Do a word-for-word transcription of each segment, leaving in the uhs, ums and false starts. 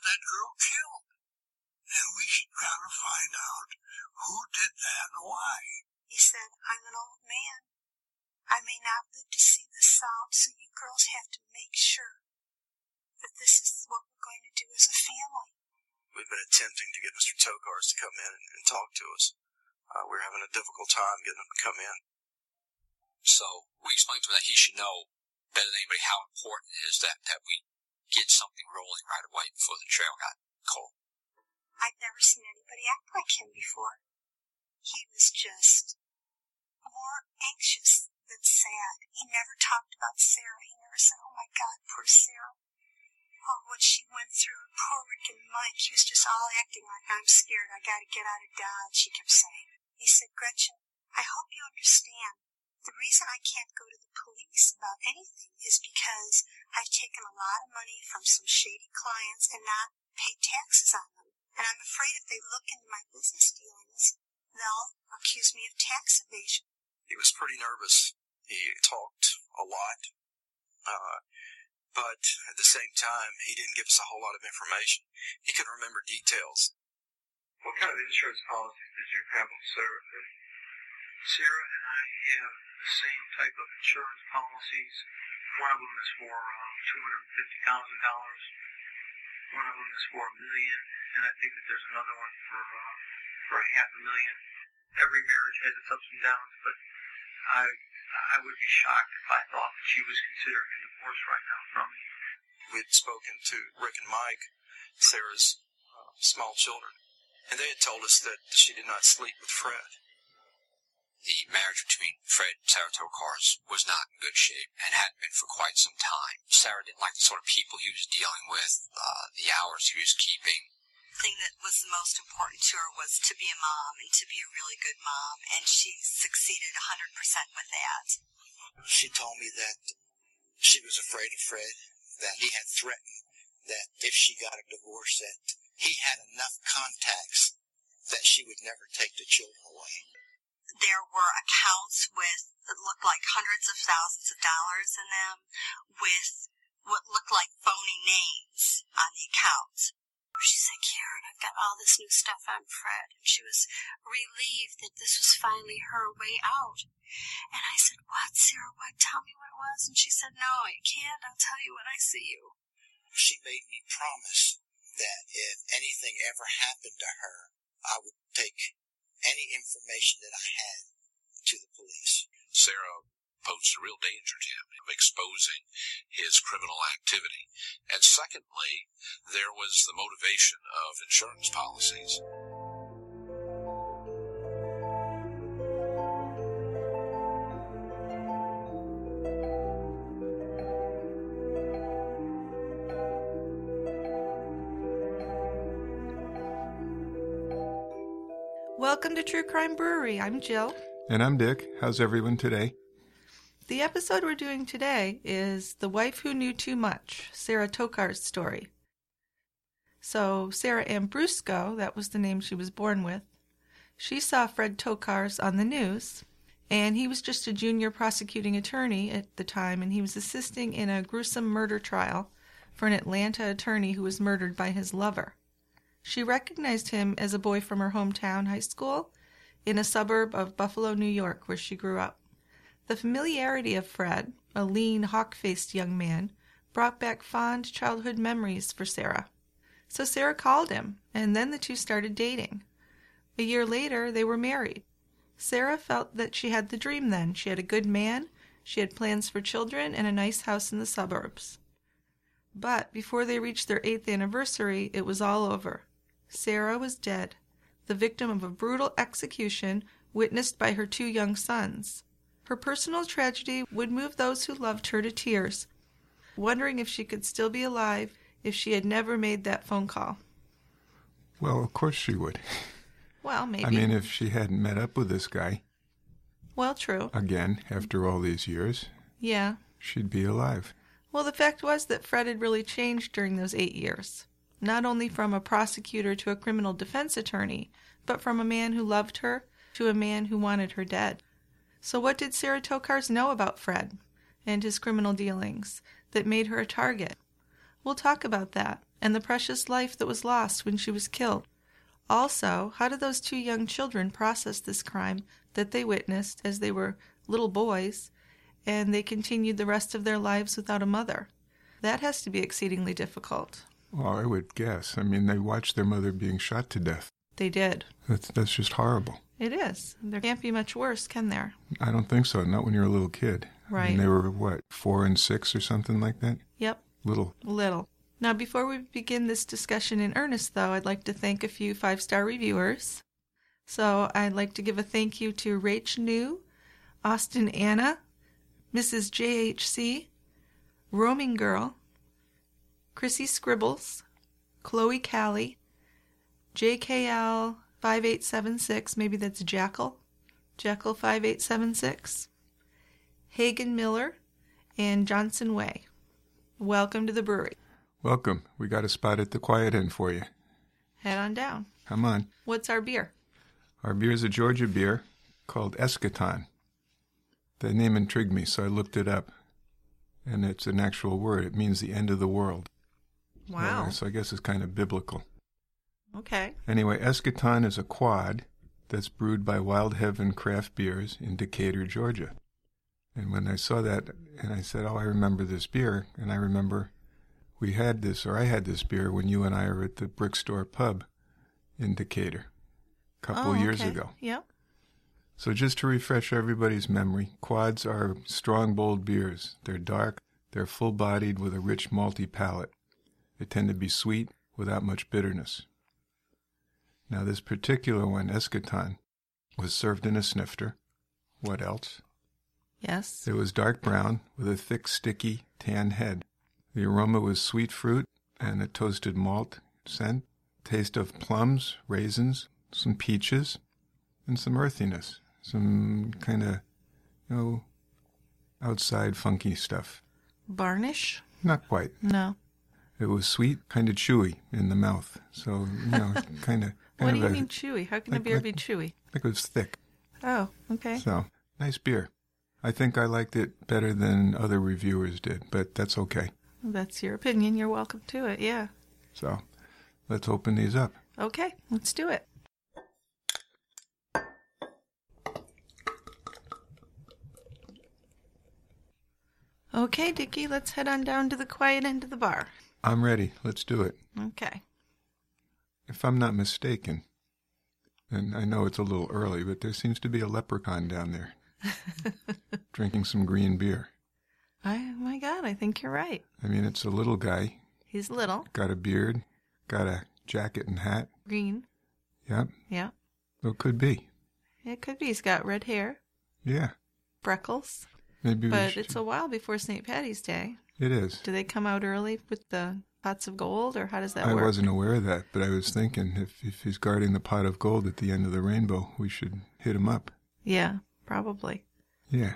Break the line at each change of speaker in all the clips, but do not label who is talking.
that girl killed. And we should try to find out who did that and why.
He said, I'm an old man. I may not live to see this solved, so you girls have to make sure that this is what we're going to do as a family.
We've been attempting to get Mister Tokars to come in and, and talk to us. Uh, we're having a difficult time getting him to come in.
So we explained to him that he should know better than anybody how important it is that, that we get something rolling right away before the trail got cold.
I'd never seen anybody act like him before. He was just more anxious than sad. He never talked about Sarah. He never said, oh my God, poor Sarah. Oh, what she went through. Poor Rick and Mike. He was just all acting like, I'm scared. I gotta get out of Dodge, he kept saying. He said, Gretchen, I hope you understand. The reason I can't go to the police about anything is because I've taken a lot of money from some shady clients and not paid taxes on them. And I'm afraid if they look into my business dealings, they'll accuse me of tax evasion.
He was pretty nervous. He talked a lot. Uh, but at the same time, he didn't give us a whole lot of information. He couldn't remember details.
What kind of insurance policies did you have with Sarah? Sarah and I have the same type of insurance policies. One of them is for um, two hundred fifty thousand dollars. One of them is for a million, and I think that there's another one for uh, for a half a million. Every marriage has its ups and downs, but I I would be shocked if I thought that she was considering a divorce right now from me.
We had spoken to Rick and Mike, Sarah's uh, small children, and they had told us that she did not sleep with Fred.
The marriage between Fred and Sarah Tokars was not in good shape and hadn't been for quite some time. Sarah didn't like the sort of people he was dealing with, uh, the hours he was keeping.
The thing that was the most important to her was to be a mom and to be a really good mom, and she succeeded one hundred percent with that.
She told me that she was afraid of Fred, that he had threatened that if she got a divorce, that he had enough contacts that she would never take the children away.
There were accounts with that looked like hundreds of thousands of dollars in them, with what looked like phony names on the accounts. She said, Karen, I've got all this new stuff on Fred. And she was relieved that this was finally her way out. And I said, what, Sarah, what? Tell me what it was. And she said, no, you can't. I'll tell you when I see you.
She made me promise that if anything ever happened to her, I would take any information that I had to the police.
Sarah posed a real danger to him, exposing his criminal activity. And secondly, there was the motivation of insurance policies.
Welcome to True Crime Brewery. I'm Jill.
And I'm Dick. How's everyone today?
The episode we're doing today is The Wife Who Knew Too Much, Sarah Tokar's story. So, Sarah Ambrusco, that was the name she was born with, she saw Fred Tokars on the news, and he was just a junior prosecuting attorney at the time, and he was assisting in a gruesome murder trial for an Atlanta attorney who was murdered by his lover. She recognized him as a boy from her hometown high school in a suburb of Buffalo, New York, where she grew up. The familiarity of Fred, a lean, hawk-faced young man, brought back fond childhood memories for Sarah. So Sarah called him, and then the two started dating. A year later, they were married. Sarah felt that she had the dream then. She had a good man, she had plans for children, and a nice house in the suburbs. But before they reached their eighth anniversary, it was all over. Sarah was dead, the victim of a brutal execution witnessed by her two young sons. Her personal tragedy would move those who loved her to tears, wondering if she could still be alive if she had never made that phone call.
Well, of course she would.
Well, maybe.
I mean, if she hadn't met up with this guy.
Well, true.
Again, after all these years.
Yeah.
She'd be alive.
Well, the fact was that Fred had really changed during those eight years. Not only from a prosecutor to a criminal defense attorney, but from a man who loved her to a man who wanted her dead. So what did Sarah Tokars know about Fred and his criminal dealings that made her a target? We'll talk about that and the precious life that was lost when she was killed. Also, how did those two young children process this crime that they witnessed as they were little boys, and they continued the rest of their lives without a mother? That has to be exceedingly difficult.
Well, I would guess. I mean, they watched their mother being shot to death.
They did.
That's that's just horrible.
It is. There can't be much worse, can there?
I don't think so. Not when you're a little kid.
Right.
And they were, what, four and six or something like that?
Yep.
Little.
Little. Now, before we begin this discussion in earnest, though, I'd like to thank a few five-star reviewers. So I'd like to give a thank you to Rach New, Austin Anna, Missus J H C, Roaming Girl, Chrissy Scribbles, Chloe Callie, J K L five eight seven six, maybe that's Jackal, Jackal five eight seven six, Hagen Miller, and Johnson Way. Welcome to the brewery.
Welcome. We got a spot at the Quiet Inn for you.
Head on down.
Come on.
What's our beer?
Our beer is a Georgia beer called Eschaton. The name intrigued me, so I looked it up. And it's an actual word. It means the end of the world.
Wow.
Uh, so I guess it's kind of biblical.
Okay.
Anyway, Eschaton is a quad that's brewed by Wild Heaven Craft Beers in Decatur, Georgia. And when I saw that, and I said, oh, I remember this beer, and I remember we had this, or I had this beer when you and I were at the Brick Store Pub in Decatur a couple
oh,
of years
okay.
ago.
Yep.
So just to refresh everybody's memory, quads are strong, bold beers. They're dark, they're full-bodied with a rich malty palate. They tend to be sweet without much bitterness. Now this particular one, Eschaton, was served in a snifter. What else?
Yes.
It was dark brown with a thick, sticky, tan head. The aroma was sweet fruit and a toasted malt scent, taste of plums, raisins, some peaches, and some earthiness, some kind of, you know, outside funky stuff.
Varnish?
Not quite.
No.
It was sweet, kind of chewy in the mouth. So, you know, kind of...
What do you
a,
mean chewy? How can
like,
a beer
like,
be chewy?
Like it was thick.
Oh, okay.
So, nice beer. I think I liked it better than other reviewers did, but that's okay.
That's your opinion. You're welcome to it, yeah.
So, let's open these up.
Okay, let's do it. Okay, Dickie, let's head on down to the quiet end of the bar.
I'm ready. Let's do it.
Okay.
If I'm not mistaken, and I know it's a little early, but there seems to be a leprechaun down there drinking some green beer.
I, my God, I think you're right.
I mean, it's a little guy.
He's little.
Got a beard, got a jacket and hat.
Green.
Yep.
Yeah.
So it could be.
It could be. He's got red hair.
Yeah.
Freckles.
Maybe
But
we should...
it's a while before Saint Patty's Day.
It is.
Do they come out early with the pots of gold, or how does that
I
work?
I wasn't aware of that, but I was thinking if, if he's guarding the pot of gold at the end of the rainbow, we should hit him up.
Yeah, probably.
Yeah.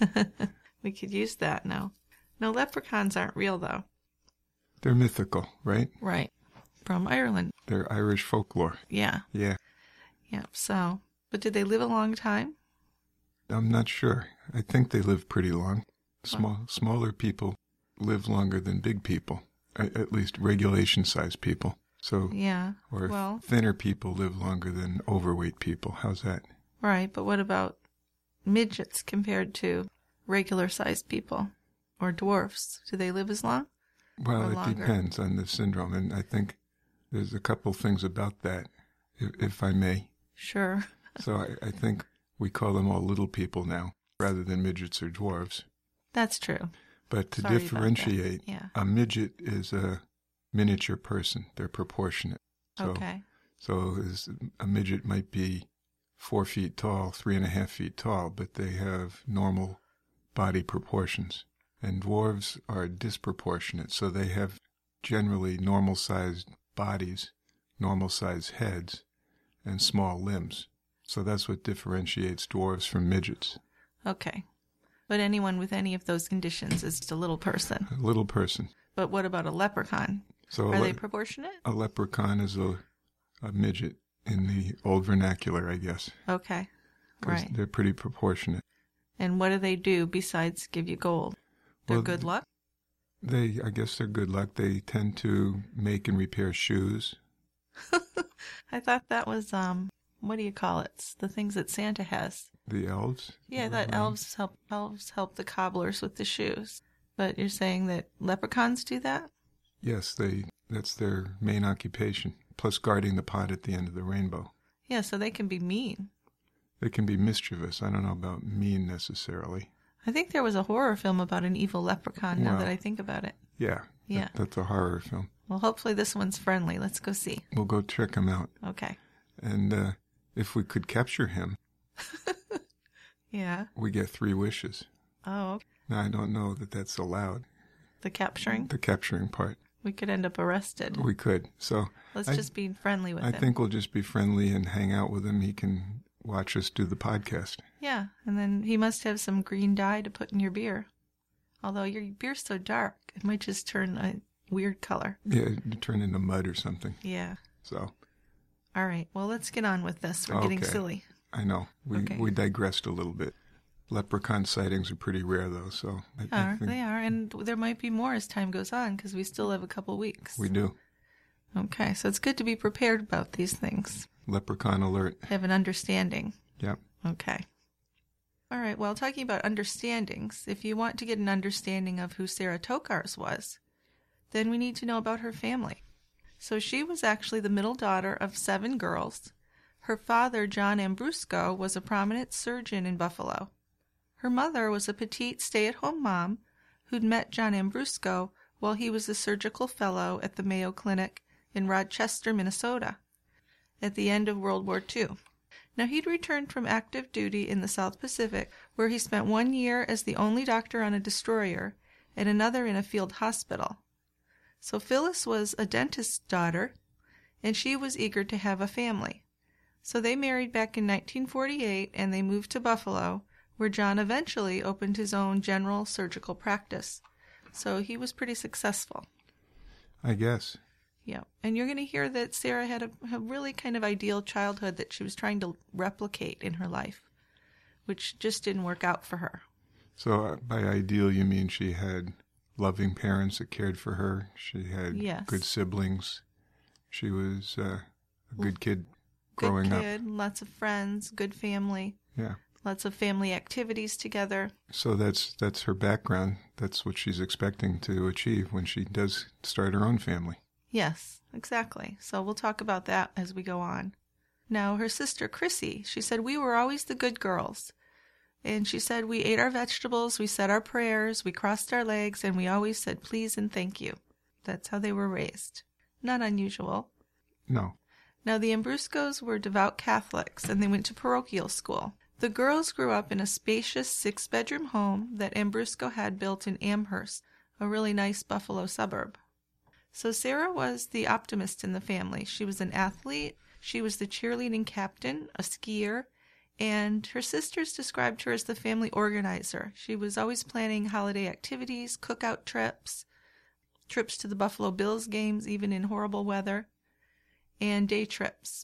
We could use that now. No, leprechauns aren't real, though.
They're mythical, right?
Right. From Ireland.
They're Irish folklore.
Yeah.
Yeah.
Yeah, so. But did they live a long time?
I'm not sure. I think they live pretty long. Small, smaller people live longer than big people, at least regulation-sized people. So,
yeah.
Or
well,
thinner people live longer than overweight people. How's that?
Right, but what about midgets compared to regular-sized people or dwarfs? Do they live as long?
Well,
or
it
longer?
depends on the syndrome, and I think there's a couple things about that, if, if I may.
Sure.
So I, I think we call them all little people now, rather than midgets or dwarves.
That's true.
But to
Sorry
differentiate,
yeah.
a midget is a miniature person. They're proportionate. So,
okay.
So is, a midget might be four feet tall, three and a half feet tall, but they have normal body proportions. And dwarves are disproportionate, so they have generally normal-sized bodies, normal-sized heads, and small limbs. So that's what differentiates dwarves from midgets.
Okay. But anyone with any of those conditions is just a little person.
A little person.
But what about a leprechaun?
So
Are
le-
they proportionate?
A leprechaun is a, a midget in the old vernacular, I guess.
Okay.
'Cause
Right.
they're pretty proportionate.
And what do they do besides give you gold? They're
Well,
good luck?
They, I guess they're good luck. They tend to make and repair shoes.
I thought that was, um, what do you call it? It's the things that Santa has.
The elves?
Yeah, I thought elves help, elves help the cobblers with the shoes. But you're saying that leprechauns do that?
Yes, they. That's their main occupation, plus guarding the pot at the end of the rainbow.
Yeah, so they can be mean.
They can be mischievous. I don't know about mean necessarily.
I think there was a horror film about an evil leprechaun, now
Well,
that I think about it.
Yeah.
Yeah.
That, that's a horror film.
Well, hopefully this one's friendly. Let's go see.
We'll go check him out.
Okay.
And uh, if we could capture him,
yeah.
we get three wishes.
Oh, okay.
Now, I don't know that that's allowed.
The capturing?
The capturing part.
We could end up arrested.
We could. So
Let's
I,
just be friendly with
I
him.
I think we'll just be friendly and hang out with him. He can watch us do the podcast.
Yeah, and then he must have some green dye to put in your beer. Although your beer's so dark, it might just turn a weird color.
Yeah, turn into mud or something.
Yeah.
So.
All right, well, let's get on with this. We're getting
Okay.
silly.
I know. We
Okay.
we digressed a little bit. Leprechaun sightings are pretty rare, though, so... I,
They
I
are,
think
they are, and there might be more as time goes on, because we still have a couple weeks.
we do.
Okay, so it's good to be prepared about these things.
Leprechaun alert.
Have an understanding.
Yep.
Okay. All right, well, talking about understandings, if you want to get an understanding of who Sarah Tokars was, then we need to know about her family. So she was actually the middle daughter of seven girls. Her father, John Ambrusco, was a prominent surgeon in Buffalo. Her mother was a petite stay-at-home mom who'd met John Ambrusco while he was a surgical fellow at the Mayo Clinic in Rochester, Minnesota, at the end of World War Two. Now, he'd returned from active duty in the South Pacific, where he spent one year as the only doctor on a destroyer and another in a field hospital. So Phyllis was a dentist's daughter, and she was eager to have a family. So they married back in nineteen forty-eight, and they moved to Buffalo, where John eventually opened his own general surgical practice. So he was pretty successful.
I guess.
Yeah, and you're going to hear that Sarah had a, a really kind of ideal childhood that she was trying to replicate in her life, which just didn't work out for her.
So uh, by ideal, you mean she had loving parents that cared for her? She had
Yes.
good siblings? She was uh, a good kid growing
Good
up?
kid, lots of friends, good family.
Yeah.
Lots of family activities together.
So that's that's her background. That's what she's expecting to achieve when she does start her own family.
Yes, exactly. So we'll talk about that as we go on. Now, her sister Chrissy, she said, we were always the good girls. And she said, we ate our vegetables, we said our prayers, we crossed our legs, and we always said please and thank you. That's how they were raised. Not unusual.
No.
Now, the Ambruscos were devout Catholics, and they went to parochial school. The girls grew up in a spacious six-bedroom home that Ambrusco had built in Amherst, a really nice Buffalo suburb. So Sarah was the optimist in the family. She was an athlete, she was the cheerleading captain, a skier, and her sisters described her as the family organizer. She was always planning holiday activities, cookout trips, trips to the Buffalo Bills games, even in horrible weather, and day trips.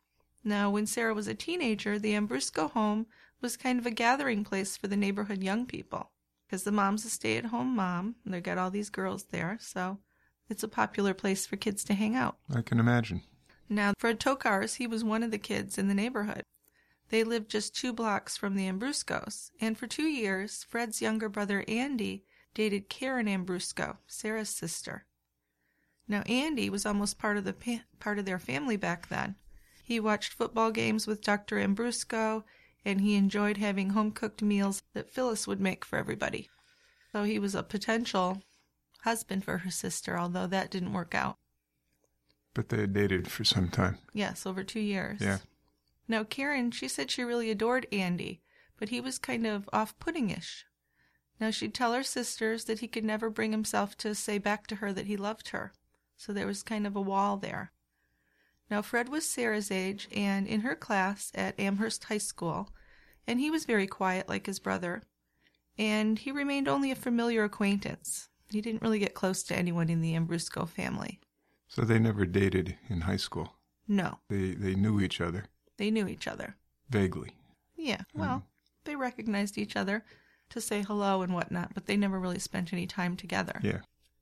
Now, when Sarah was a teenager, the Ambrusco home was kind of a gathering place for the neighborhood young people, because the mom's a stay-at-home mom, and they've got all these girls there, so it's a popular place for kids to hang out.
I can imagine.
Now, Fred Tokars, he was one of the kids in the neighborhood. They lived just two blocks from the Ambruscos, and for two years, Fred's younger brother Andy dated Karen Ambrusco, Sarah's sister. Now, Andy was almost part of the pa- part of their family back then. He watched football games with Doctor Ambrusco, and he enjoyed having home-cooked meals that Phyllis would make for everybody. So he was a potential husband for her sister, although that didn't work out.
But they had dated for some time.
Yes, over two years.
Yeah.
Now, Karen, she said she really adored Andy, but he was kind of off-putting-ish. Now, she'd tell her sisters that he could never bring himself to say back to her that he loved her. So there was kind of a wall there. Now, Fred was Sarah's age and in her class at Amherst High School, and he was very quiet like his brother, and he remained only a familiar acquaintance. He didn't really get close to anyone in the Ambrusco family.
So they never dated in high school?
No.
They they knew each other?
They knew each other.
Vaguely?
Yeah, well, mm. they recognized each other to say hello and whatnot, but they never really spent any time together.
Yeah.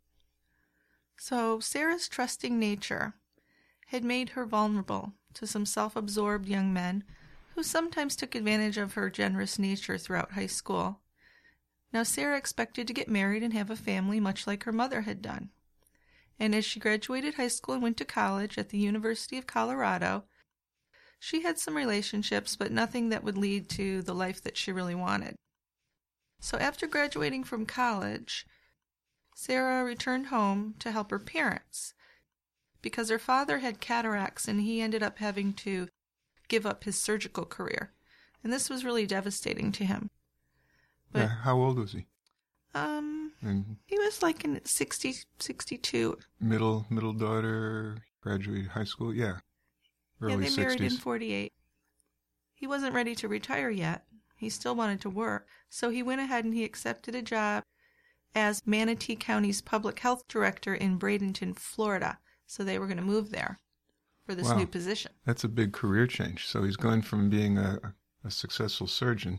So Sarah's trusting nature had made her vulnerable to some self-absorbed young men who sometimes took advantage of her generous nature throughout high school. Now Sarah expected to get married and have a family much like her mother had done. And as she graduated high school and went to college at the University of Colorado, she had some relationships, but nothing that would lead to the life that she really wanted. So after graduating from college, Sarah returned home to help her parents because her father had cataracts and he ended up having to give up his surgical career. And this was really devastating to him. But,
yeah, how old was he?
Um,
and
he was like in sixty, sixty-two.
Middle, middle daughter, graduated high school, yeah. Early
yeah, they
sixties.
married in forty-eight. He wasn't ready to retire yet. He still wanted to work. So he went ahead and he accepted a job as Manatee County's public health director in Bradenton, Florida. So they were going to move there for this
Wow.
new position.
That's a big career change. So he's going from being a, a successful surgeon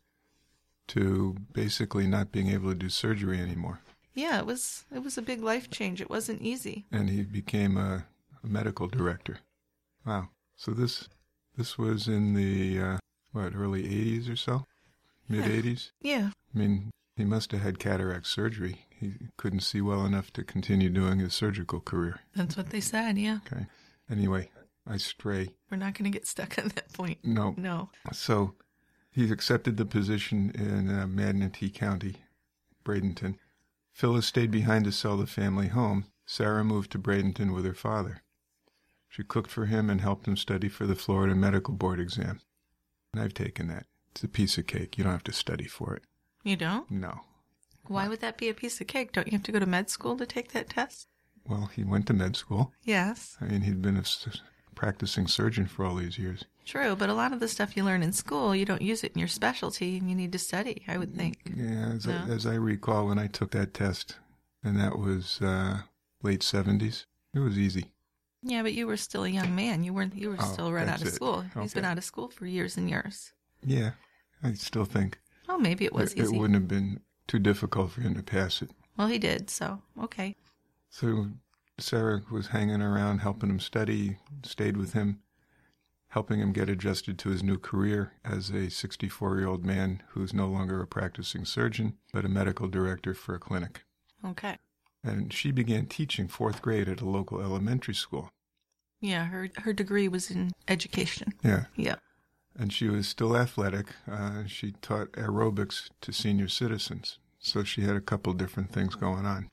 to basically not being able to do surgery anymore.
Yeah, it was it was a big life change. It wasn't easy.
And he became a, a medical director. Wow. So this this was in the, uh, what, early eighties or so? Mid-eighties?
Yeah.
I mean, he must have had cataract surgery. He couldn't see well enough to continue doing his surgical career.
That's what they said, yeah.
Okay. Anyway, I stray.
We're not going to get stuck on that point.
No.
No.
So he accepted the position in uh, Manatee County, Bradenton. Phyllis stayed behind to sell the family home. Sarah moved to Bradenton with her father. She cooked for him and helped him study for the Florida Medical Board exam. And I've taken that. It's a piece of cake. You don't have to study for it.
You don't?
No.
Why would that be a piece of cake? Don't you have to go to med school to take that test?
Well, he went to med school.
Yes.
I mean, he'd been a s- practicing surgeon for all these years.
True, but a lot of the stuff you learn in school, you don't use it in your specialty, and you need to study, I would think.
Yeah, as,
No?
I, as I recall, when I took that test, and that was uh, late seventies, it was easy.
Yeah, but you were still a young man. You weren't. You were
Oh,
still right out
that's
of
it.
school. He's been
Okay.
out of school for years and years.
Yeah, I still think
Oh, maybe it was
it, it
easy.
wouldn't have been too difficult for him to pass it.
Well, he did, so okay.
So Sarah was hanging around, helping him study, stayed with him, helping him get adjusted to his new career as a sixty-four-year-old man who's no longer a practicing surgeon, but a medical director for a clinic.
Okay.
And she began teaching fourth grade at a local elementary school.
Yeah, her her degree was in education.
Yeah.
Yeah.
And she was still athletic. Uh, she taught aerobics to senior citizens. So she had a couple different things going on.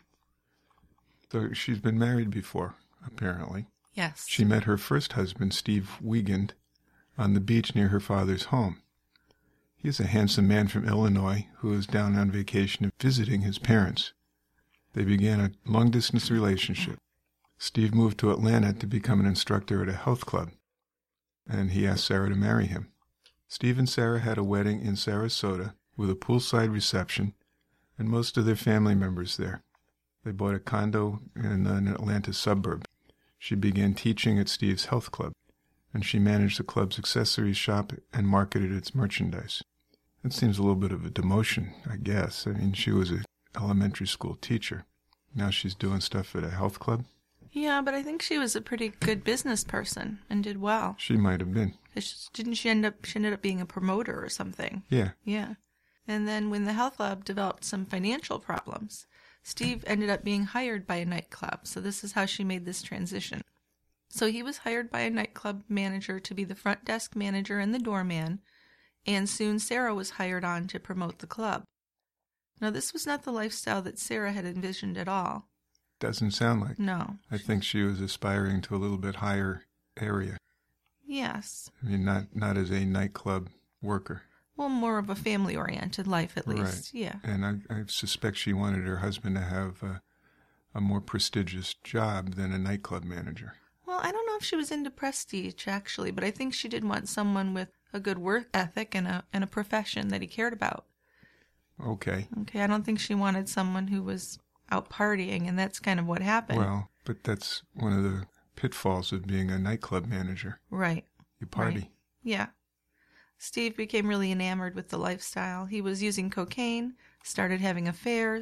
So she's been married before, apparently.
Yes.
She met her first husband, Steve Wiegand, on the beach near her father's home. He is a handsome man from Illinois who is down on vacation visiting his parents. They began a long-distance relationship. Steve moved to Atlanta to become an instructor at a health club, and he asked Sarah to marry him. Steve and Sarah had a wedding in Sarasota with a poolside reception and most of their family members there. They bought a condo in an Atlanta suburb. She began teaching at Steve's health club, and she managed the club's accessories shop and marketed its merchandise. That seems a little bit of a demotion, I guess. I mean, she was an elementary school teacher. Now she's doing stuff at a health club.
Yeah, but I think she was a pretty good business person and did well.
She might have been.
Didn't she end up? She ended up being a promoter or something.
Yeah.
Yeah. And then when the health club developed some financial problems, Steve ended up being hired by a nightclub. So this is how she made this transition. So he was hired by a nightclub manager to be the front desk manager and the doorman, and soon Sarah was hired on to promote the club. Now, this was not the lifestyle that Sarah had envisioned at all.
Doesn't sound like.
No.
I think she was aspiring to a little bit higher area.
Yes.
I mean, not not as a nightclub worker.
Well, more of a family-oriented life, at least.
Right.
Yeah.
And I, I suspect she wanted her husband to have a, a more prestigious job than a nightclub manager.
Well, I don't know if she was into prestige, actually, but I think she did want someone with a good work ethic and a and a profession that he cared about.
Okay.
Okay, I don't think she wanted someone who was out partying, and that's kind of what happened.
Well, but that's one of the pitfalls of being a nightclub manager.
Right.
You party.
Right. Yeah. Steve became really enamored with the lifestyle. He was using cocaine, started having affairs,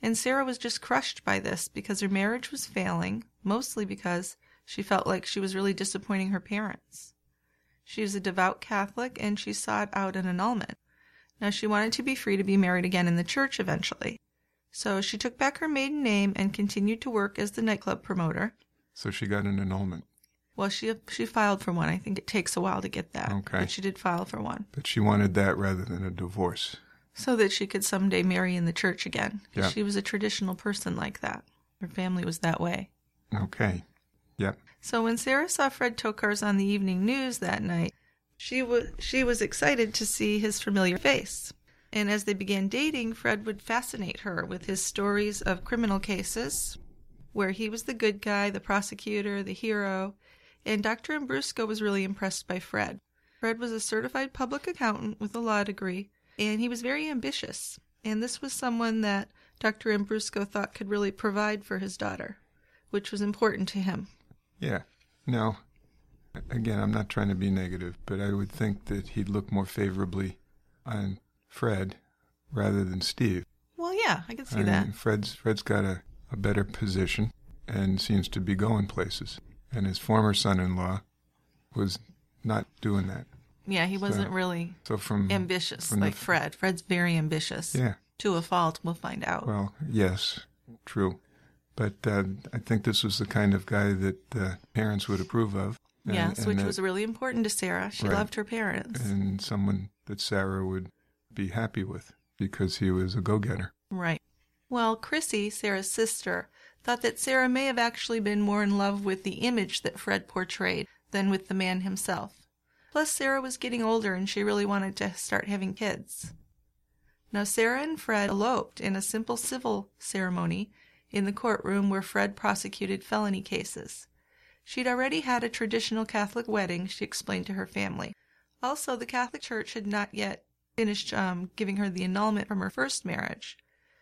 And Sarah was just crushed by this because her marriage was failing, mostly because she felt like she was really disappointing her parents. She was a devout Catholic, and she sought out an annulment. Now, she wanted to be free to be married again in the church eventually. So she took back her maiden name and continued to work as the nightclub promoter.
So she got an annulment.
Well, she she filed for one. I think it takes a while to get that.
Okay.
But she did file for one.
But she wanted that rather than a divorce.
So that she could someday marry in the church again.
Yeah.
She was a traditional person like that. Her family was that way.
Okay. Yep.
So when Sarah saw Fred Tokars on the evening news that night, she was she was excited to see his familiar face. And as they began dating, Fred would fascinate her with his stories of criminal cases, where he was the good guy, the prosecutor, the hero, and Doctor Ambrusco was really impressed by Fred. Fred was a certified public accountant with a law degree, and he was very ambitious. And this was someone that Doctor Ambrusco thought could really provide for his daughter, which was important to him.
Yeah. Now, again, I'm not trying to be negative, but I would think that he'd look more favorably on Fred rather than Steve.
Well, yeah, I can see
I
that.
mean, Fred's Fred's got a, a better position and seems to be going places. And his former son-in-law was not doing that.
Yeah, he wasn't
so,
really
so from,
ambitious
from
like
the,
Fred. Fred's very ambitious.
Yeah.
To a fault, we'll find out.
Well, yes, true. But uh, I think this was the kind of guy that uh, parents would approve of. And,
yes,
and
which
that,
was really important to Sarah. She
right,
loved her parents.
And someone that Sarah would be happy with because he was a go-getter.
Right. Well, Chrissy, Sarah's sister, thought that Sarah may have actually been more in love with the image that Fred portrayed than with the man himself. Plus, Sarah was getting older and she really wanted to start having kids. Now, Sarah and Fred eloped in a simple civil ceremony in the courtroom where Fred prosecuted felony cases. She'd already had a traditional Catholic wedding, she explained to her family. Also, the Catholic Church had not yet finished um, giving her the annulment from her first marriage.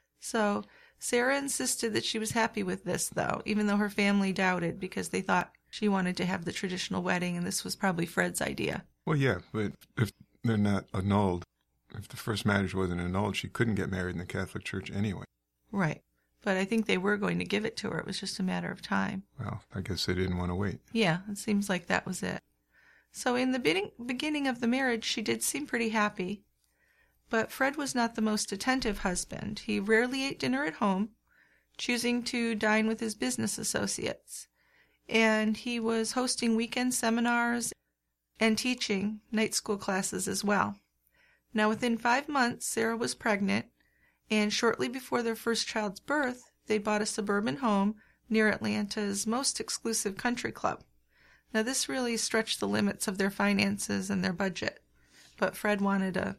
So Sarah insisted that she was happy with this, though, even though her family doubted because they thought she wanted to have the traditional wedding and this was probably Fred's idea.
Well, yeah, but if they're not annulled, if the first marriage wasn't annulled, she couldn't get married in the Catholic Church anyway.
Right. But I think they were going to give it to her. It was just a matter of time.
Well, I guess they didn't want to wait.
Yeah, it seems like that was it. So in the beginning of the marriage, she did seem pretty happy. But Fred was not the most attentive husband. He rarely ate dinner at home, choosing to dine with his business associates. And he was hosting weekend seminars and teaching night school classes as well. Now, within five months, Sarah was pregnant, and shortly before their first child's birth, they bought a suburban home near Atlanta's most exclusive country club. Now, this really stretched the limits of their finances and their budget, but Fred wanted a,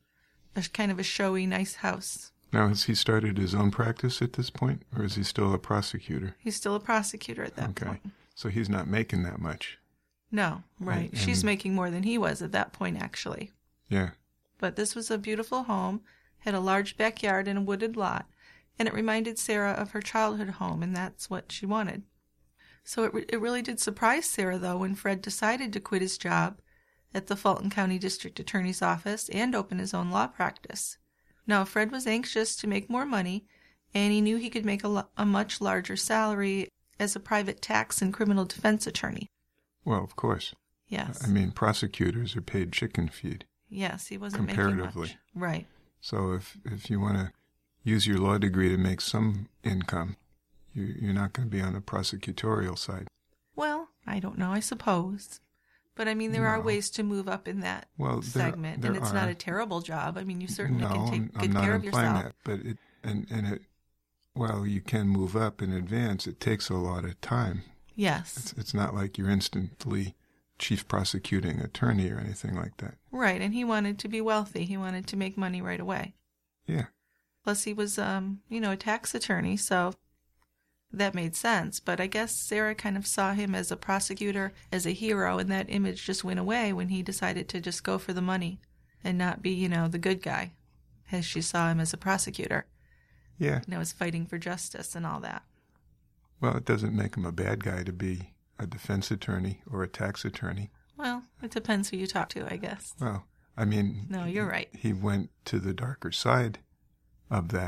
a kind of a showy, nice house.
Now, has he started his own practice at this point, or is he still a prosecutor?
He's still a prosecutor at that
okay.
point.
So he's not making that much.
No, right.
And,
She's
and,
making more than he was at that point, actually.
Yeah.
But this was a beautiful home, had a large backyard and a wooded lot, and it reminded Sarah of her childhood home, and that's what she wanted. So it, re- it really did surprise Sarah, though, when Fred decided to quit his job at the Fulton County District Attorney's Office and open his own law practice. Now, Fred was anxious to make more money, and he knew he could make a, lo- a much larger salary as a private tax and criminal defense attorney.
Well, of course.
Yes.
I mean, prosecutors are paid chicken feed.
Yes, he wasn't
comparatively.
making much. Right.
So if, if you want to use your law degree to make some income, you, you're not going to be on the prosecutorial side.
Well, I don't know, I suppose. But, I mean, there
no.
are ways to move up in that
well,
segment,
there, there
and it's
are.
not a terrible job. I mean, you certainly
no,
can take
I'm,
good
I'm not
care of
implying
yourself.
that, but it, and, and it, while you can move up in advance, it takes a lot of time.
Yes.
It's, it's not like you're instantly chief prosecuting attorney or anything like that.
Right, and he wanted to be wealthy. He wanted to make money right away.
Yeah.
Plus, he was, um, you know, a tax attorney, so that made sense. But I guess Sarah kind of saw him as a prosecutor, as a hero, and that image just went away when he decided to just go for the money and not be, you know, the good guy, as she saw him as a prosecutor.
Yeah.
You know, was fighting for justice and all that.
Well, it doesn't make him a bad guy to be a defense attorney or a tax attorney.
Well, it depends who you talk to, I guess.
Well, I mean...
No, you're
he,
right.
He went to the darker side of that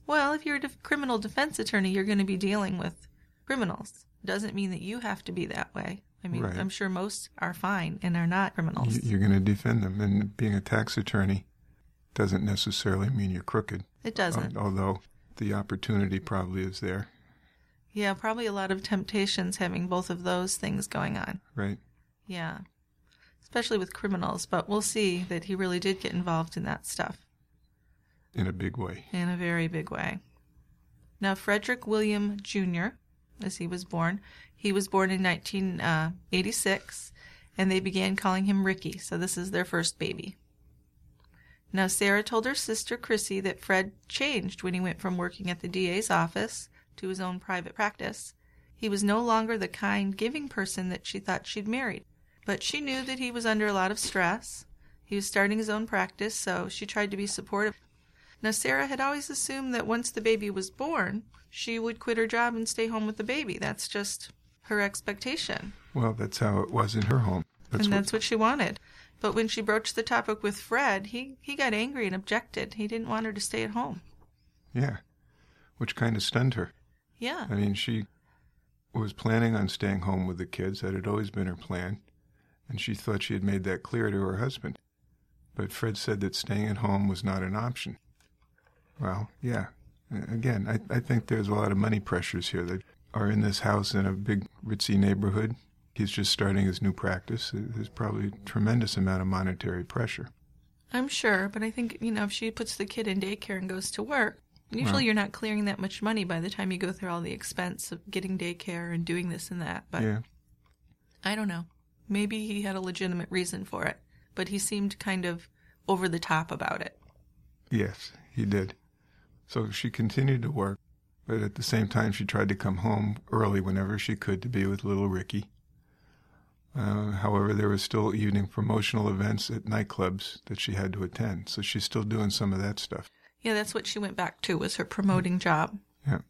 Well, if you're a def- criminal defense attorney, you're going to be dealing with criminals. Doesn't mean that you have to be that way. I mean,
Right.
I'm sure most are fine and are not criminals.
You- You're going to defend them. And being a tax attorney doesn't necessarily mean you're crooked.
It doesn't.
Al- Although the opportunity probably is there,
Yeah, probably a lot of temptations having both of those things going on.
right?
Yeah. Especially with criminals, but we'll see that he really did get involved in that stuff
In a big way.
in a very big way. Now, Frederick William Junior, as he was born, he was born in nineteen eighty-six, and they began calling him Ricky, so this is their first baby. Now, Sarah told her sister Chrissy that Fred changed when he went from working at the D A's office to his own private practice. He was no longer the kind, giving person that she thought she'd married. But she knew that he was under a lot of stress. He was starting his own practice, so she tried to be supportive. Now, Sarah had always assumed that once the baby was born, she would quit her job and stay home with the baby. That's just her expectation.
Well, that's how it was in her home. That's
and
what-
that's what she wanted. But when she broached the topic with Fred, he, he got angry and objected. He didn't want her to stay at home.
Yeah, which kind of stunned her.
Yeah.
I mean, she was planning on staying home with the kids. That had always been her plan. And she thought she had made that clear to her husband. But Fred said that staying at home was not an option. Well, yeah. Again, I, I think there's a lot of money pressures here that are in this house in a big, ritzy neighborhood. He's just starting his new practice. There's probably a tremendous amount of monetary pressure.
I'm sure, but I think, you know, if she puts the kid in daycare and goes to work, usually
Well,
you're not clearing that much money by the time you go through all the expense of getting daycare and doing this and that. But
yeah.
I don't know. Maybe he had a legitimate reason for it, but he seemed kind of over the top about it.
Yes, he did. So she continued to work, but at the same time she tried to come home early whenever she could to be with little Ricky. Uh, however, there were still evening promotional events at nightclubs that she had to attend, so she's still doing some of that stuff.
Yeah, that's what she went back to, was her promoting job.
Yeah.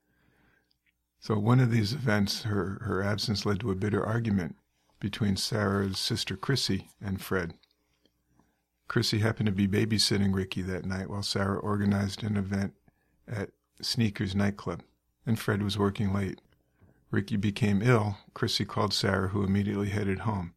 So one of these events, her, her absence led to a bitter argument between Sarah's sister Chrissy and Fred. Chrissy happened to be babysitting Ricky that night while Sarah organized an event at Sneakers nightclub, and Fred was working late. Ricky became ill. Chrissy called Sarah, who immediately headed home.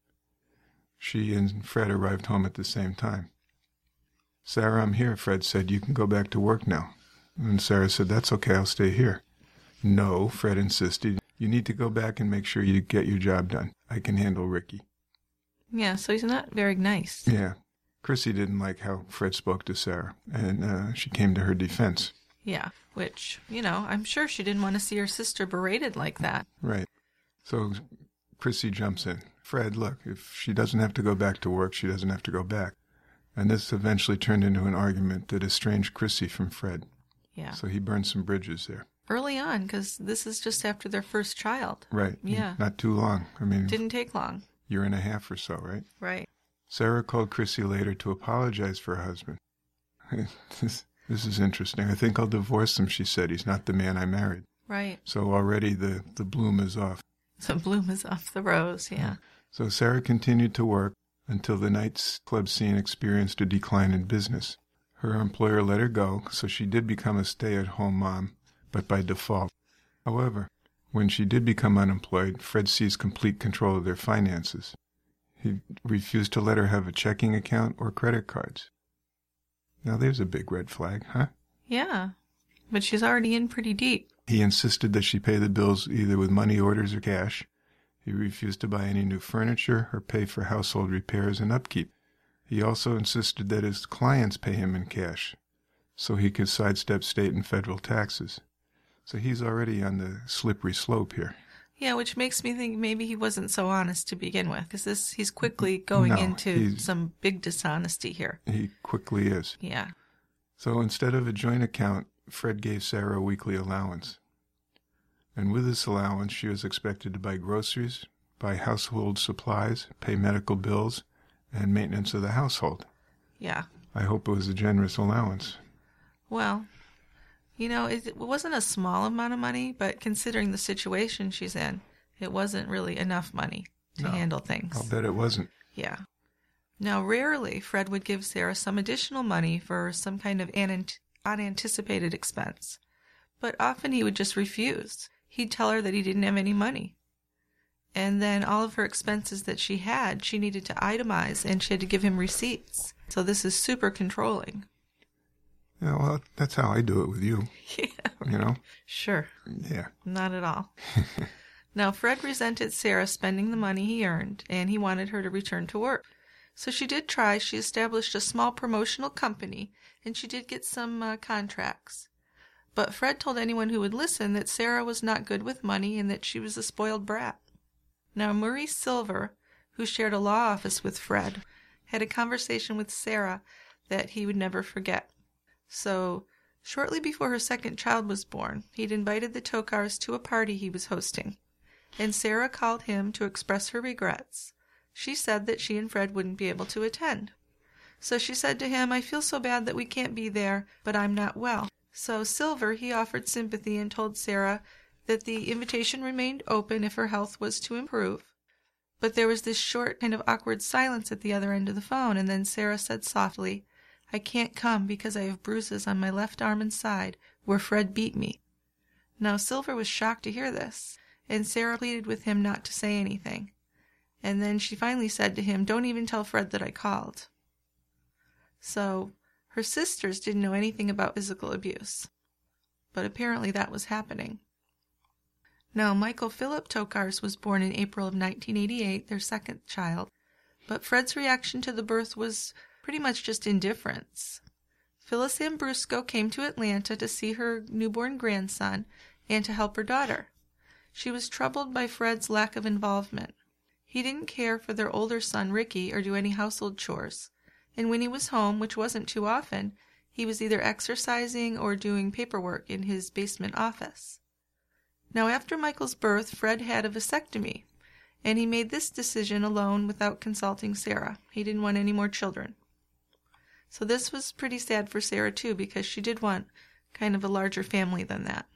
She and Fred arrived home at the same time. "Sarah, I'm here," Fred said. "You can go back to work now." And Sarah said, "That's okay, I'll stay here." "No," Fred insisted. "You need to go back and make sure you get your job done. I can handle Ricky."
Yeah, so he's not very nice.
Yeah. Chrissy didn't like how Fred spoke to Sarah, and uh, she came to her defense.
Yeah, which, you know, I'm sure she didn't want to see her sister berated like that.
Right. So Chrissy jumps in. "Fred, look, if she doesn't have to go back to work, she doesn't have to go back." And this eventually turned into an argument that estranged Chrissy from Fred.
Yeah.
So he burned some bridges there.
Early on, because this is just after their first child.
Right.
Yeah.
Not too long. I mean,
Didn't take long.
year and a half or so, right?
Right.
Sarah called Chrissy later to apologize for her husband. this, this is interesting. "I think I'll divorce him," she said. "He's not the man I married."
Right.
So already the, the bloom is off.
The bloom is off the rose, yeah.
So Sarah continued to work until the nightclub scene experienced a decline in business. Her employer let her go, so she did become a stay-at-home mom, but by default. However, when she did become unemployed, Fred seized complete control of their finances. He refused to let her have a checking account or credit cards. Now there's a big red flag, huh?
Yeah. But she's already in pretty deep.
He insisted that she pay the bills either with money orders or cash. He refused to buy any new furniture or pay for household repairs and upkeep. He also insisted that his clients pay him in cash, so he could sidestep state and federal taxes. So he's already on the slippery slope here.
Yeah, which makes me think maybe he wasn't so honest to begin with, because this he's quickly going
No,
into
he's-
some big dishonesty here.
He quickly is.
Yeah.
So instead of a joint account, Fred gave Sarah a weekly allowance. And with this allowance, she was expected to buy groceries, buy household supplies, pay medical bills, and maintenance of the household.
Yeah.
I hope it was a generous allowance.
Well, you know, it, it wasn't a small amount of money, but considering the situation she's in, it wasn't really enough money to
No,
handle things.
I'll bet it wasn't.
Yeah. Now, rarely Fred would give Sarah some additional money for some kind of an- unanticipated expense. But often he would just refuse. He'd tell her that he didn't have any money. And then all of her expenses that she had, she needed to itemize, and she had to give him receipts. So this is super controlling.
Yeah, well, that's how I do it with you.
Yeah.
You know?
Sure.
Yeah.
Not at all. Now, Fred resented Sarah spending the money he earned, and he wanted her to return to work. So she did try. She established a small promotional company, and she did get some uh, contracts. But Fred told anyone who would listen that Sarah was not good with money and that she was a spoiled brat. Now, Maurice Silver, who shared a law office with Fred, had a conversation with Sarah that he would never forget. So, shortly before her second child was born, he'd invited the Tokars to a party he was hosting, and Sarah called him to express her regrets. She said that she and Fred wouldn't be able to attend. So she said to him, "I feel so bad that we can't be there, but I'm not well." So Silver, he offered sympathy and told Sarah that the invitation remained open if her health was to improve. But there was this short, kind of awkward silence at the other end of the phone, and then Sarah said softly, "I can't come because I have bruises on my left arm and side where Fred beat me." Now Silver was shocked to hear this, and Sarah pleaded with him not to say anything. And then she finally said to him, "Don't even tell Fred that I called." So her sisters didn't know anything about physical abuse, but apparently that was happening. Now, Michael Philip Tokars was born in April of nineteen eighty-eight, their second child, but Fred's reaction to the birth was pretty much just indifference. Phyllis Ambrusco came to Atlanta to see her newborn grandson and to help her daughter. She was troubled by Fred's lack of involvement. He didn't care for their older son, Ricky, or do any household chores, and when he was home, which wasn't too often, he was either exercising or doing paperwork in his basement office. Now, after Michael's birth, Fred had a vasectomy, and he made this decision alone without consulting Sarah. He didn't want any more children. So this was pretty sad for Sarah, too, because she did want kind of a larger family than that.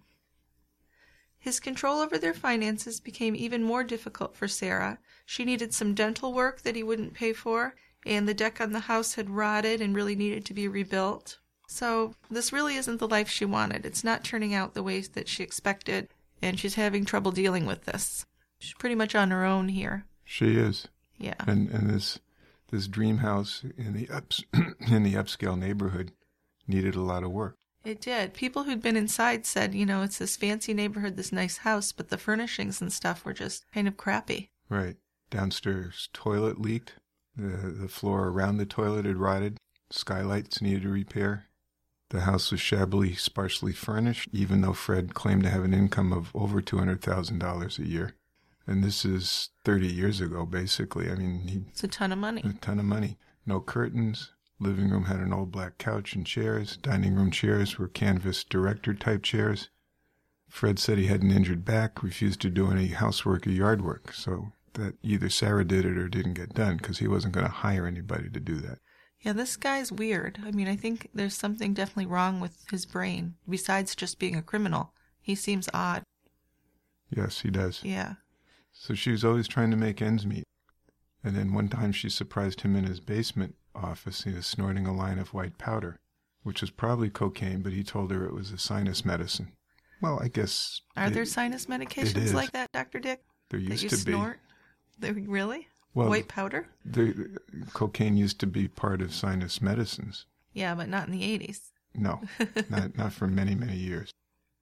His control over their finances became even more difficult for Sarah. She needed some dental work that he wouldn't pay for, and the deck on the house had rotted and really needed to be rebuilt. So this really isn't the life she wanted. It's not turning out the way that she expected, and she's having trouble dealing with this. She's pretty much on her own here.
She is.
Yeah.
And and this this dream house in the ups in the upscale neighborhood needed a lot of work.
It did. People who'd been inside said, you know, it's this fancy neighborhood, this nice house, but the furnishings and stuff were just kind of crappy.
Right. Downstairs toilet leaked. The the floor around the toilet had rotted. Skylights needed repair. The house was shabbily, sparsely furnished, even though Fred claimed to have an income of over two hundred thousand dollars a year. And this is thirty years ago, basically. I mean, he,
it's a ton of money.
A ton of money. No curtains. Living room had an old black couch and chairs. Dining room chairs were canvas director-type chairs. Fred said he had an injured back, refused to do any housework or yard work, so that either Sarah did it or didn't get done, because he wasn't going to hire anybody to do that.
Yeah, this guy's weird. I mean, I think there's something definitely wrong with his brain. Besides just being a criminal, he seems odd.
Yes, he does.
Yeah.
So she was always trying to make ends meet. And then one time she surprised him in his basement office. He was snorting a line of white powder, which was probably cocaine, but he told her it was a sinus medicine. Well, I guess...
Are
it,
there sinus medications like that, Doctor Dick?
There used
that you
to
snort? They, really?
Well,
white powder?
The, cocaine used to be part of sinus medicines.
Yeah, but not in the eighties.
No, not not for many, many years.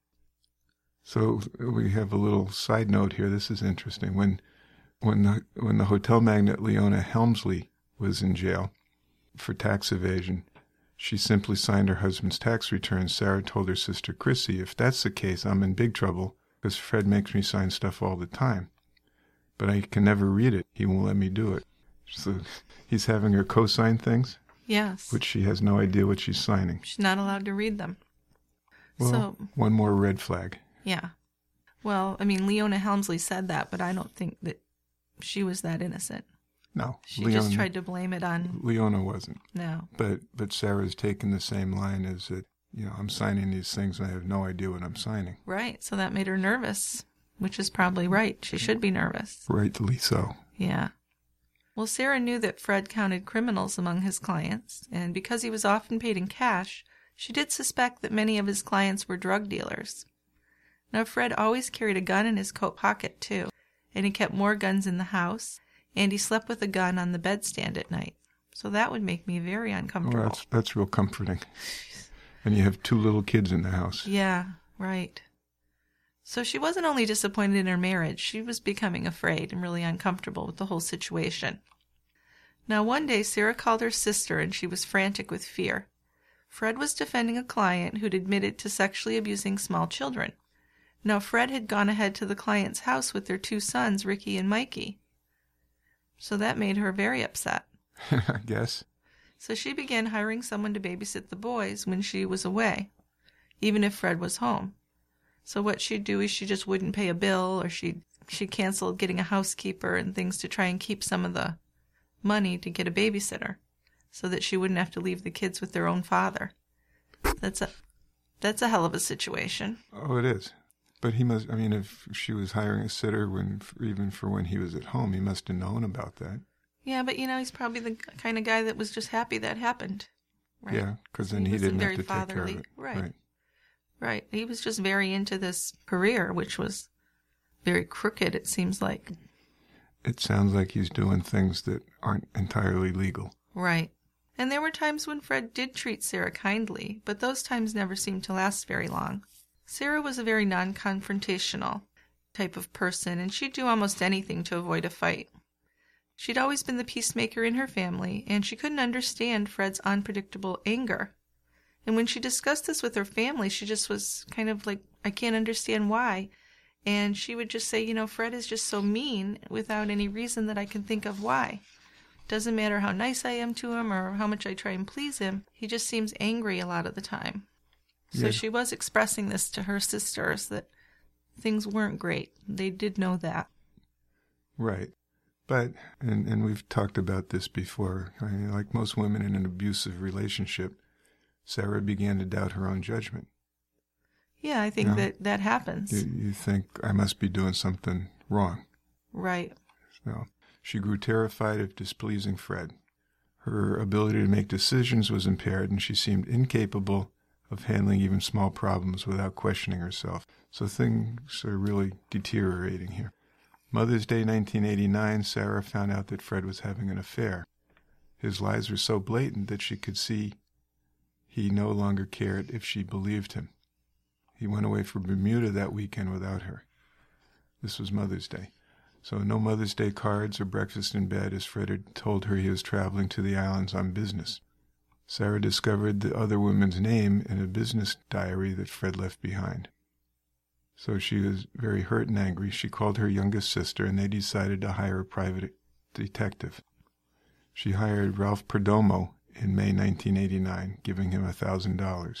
So we have a little side note here. This is interesting. When when the, when the hotel magnate Leona Helmsley was in jail for tax evasion, she simply signed her husband's tax returns. Sarah told her sister Chrissy, "If that's the case, I'm in big trouble because Fred makes me sign stuff all the time. But I can never read it. He won't let me do it." So he's having her co-sign things?
Yes.
Which she has no idea what she's signing.
She's not allowed to read them.
Well,
so,
one more red flag.
Yeah. Well, I mean, Leona Helmsley said that, but I don't think that she was that innocent.
No.
She
Leona,
just tried to blame it on...
Leona wasn't.
No.
But but Sarah's taken the same line as that, you know, I'm signing these things and I have no idea what I'm signing.
Right. So that made her nervous, which is probably right. She should be nervous.
Rightly so.
Yeah. Well, Sarah knew that Fred counted criminals among his clients, and because he was often paid in cash, She did suspect that many of his clients were drug dealers. Now, Fred always carried a gun in his coat pocket, too, and he kept more guns in the house, and he slept with a gun on the bedstand at night. So that would make me very uncomfortable.
Well, that's, that's real comforting. And you have two little kids in the house.
Yeah, right. So she wasn't only disappointed in her marriage, she was becoming afraid and really uncomfortable with the whole situation. Now, one day, Sarah called her sister, and she was frantic with fear. Fred was defending a client who'd admitted to sexually abusing small children. Now, Fred had gone ahead to the client's house with their two sons, Ricky and Mikey. So that made her very upset.
I guess.
So she began hiring someone to babysit the boys when she was away, even if Fred was home. So what she'd do is she just wouldn't pay a bill, or she'd, she'd cancel getting a housekeeper and things to try and keep some of the money to get a babysitter, so that she wouldn't have to leave the kids with their own father. That's a, that's a hell of a situation.
Oh, it is. But he must, I mean, if she was hiring a sitter when, even for when he was at home, he must have known about that.
Yeah, but, you know, he's probably the kind of guy that was just happy that happened. Right?
Yeah, because then
he,
he didn't have
very
to take
fatherly.
care of it.
Right.
right.
Right. He was just very into this career, which was very crooked, it seems like.
It sounds like he's doing things that aren't entirely legal.
Right. And there were times when Fred did treat Sarah kindly, but those times never seemed to last very long. Sarah was a very non-confrontational type of person, and she'd do almost anything to avoid a fight. She'd always been the peacemaker in her family, and she couldn't understand Fred's unpredictable anger. And when she discussed this with her family, she just was kind of like, I can't understand why. And she would just say, you know, Fred is just so mean without any reason that I can think of why. Doesn't matter how nice I am to him or how much I try and please him, he just seems angry a lot of the time. So
Yeah.
she was expressing this to her sisters, that things weren't great. They did know that.
Right. But, and, and we've talked about this before, I mean, like most women in an abusive relationship, Sarah began to doubt her own judgment.
Yeah, I think
No.
that that happens.
You, you think, I must be doing something wrong.
Right.
So she grew terrified of displeasing Fred. Her ability to make decisions was impaired, and she seemed incapable of handling even small problems without questioning herself. So things are really deteriorating here. Mother's Day nineteen eighty-nine, Sarah found out that Fred was having an affair. His lies were so blatant that she could see he no longer cared if she believed him. He went away for Bermuda that weekend without her. This was Mother's Day. So no Mother's Day cards or breakfast in bed, as Fred had told her he was traveling to the islands on business. Sarah discovered the other woman's name in a business diary that Fred left behind. So she was very hurt and angry. She called her youngest sister, and they decided to hire a private detective. She hired Ralph Perdomo in May nineteen eighty-nine, giving him one thousand dollars.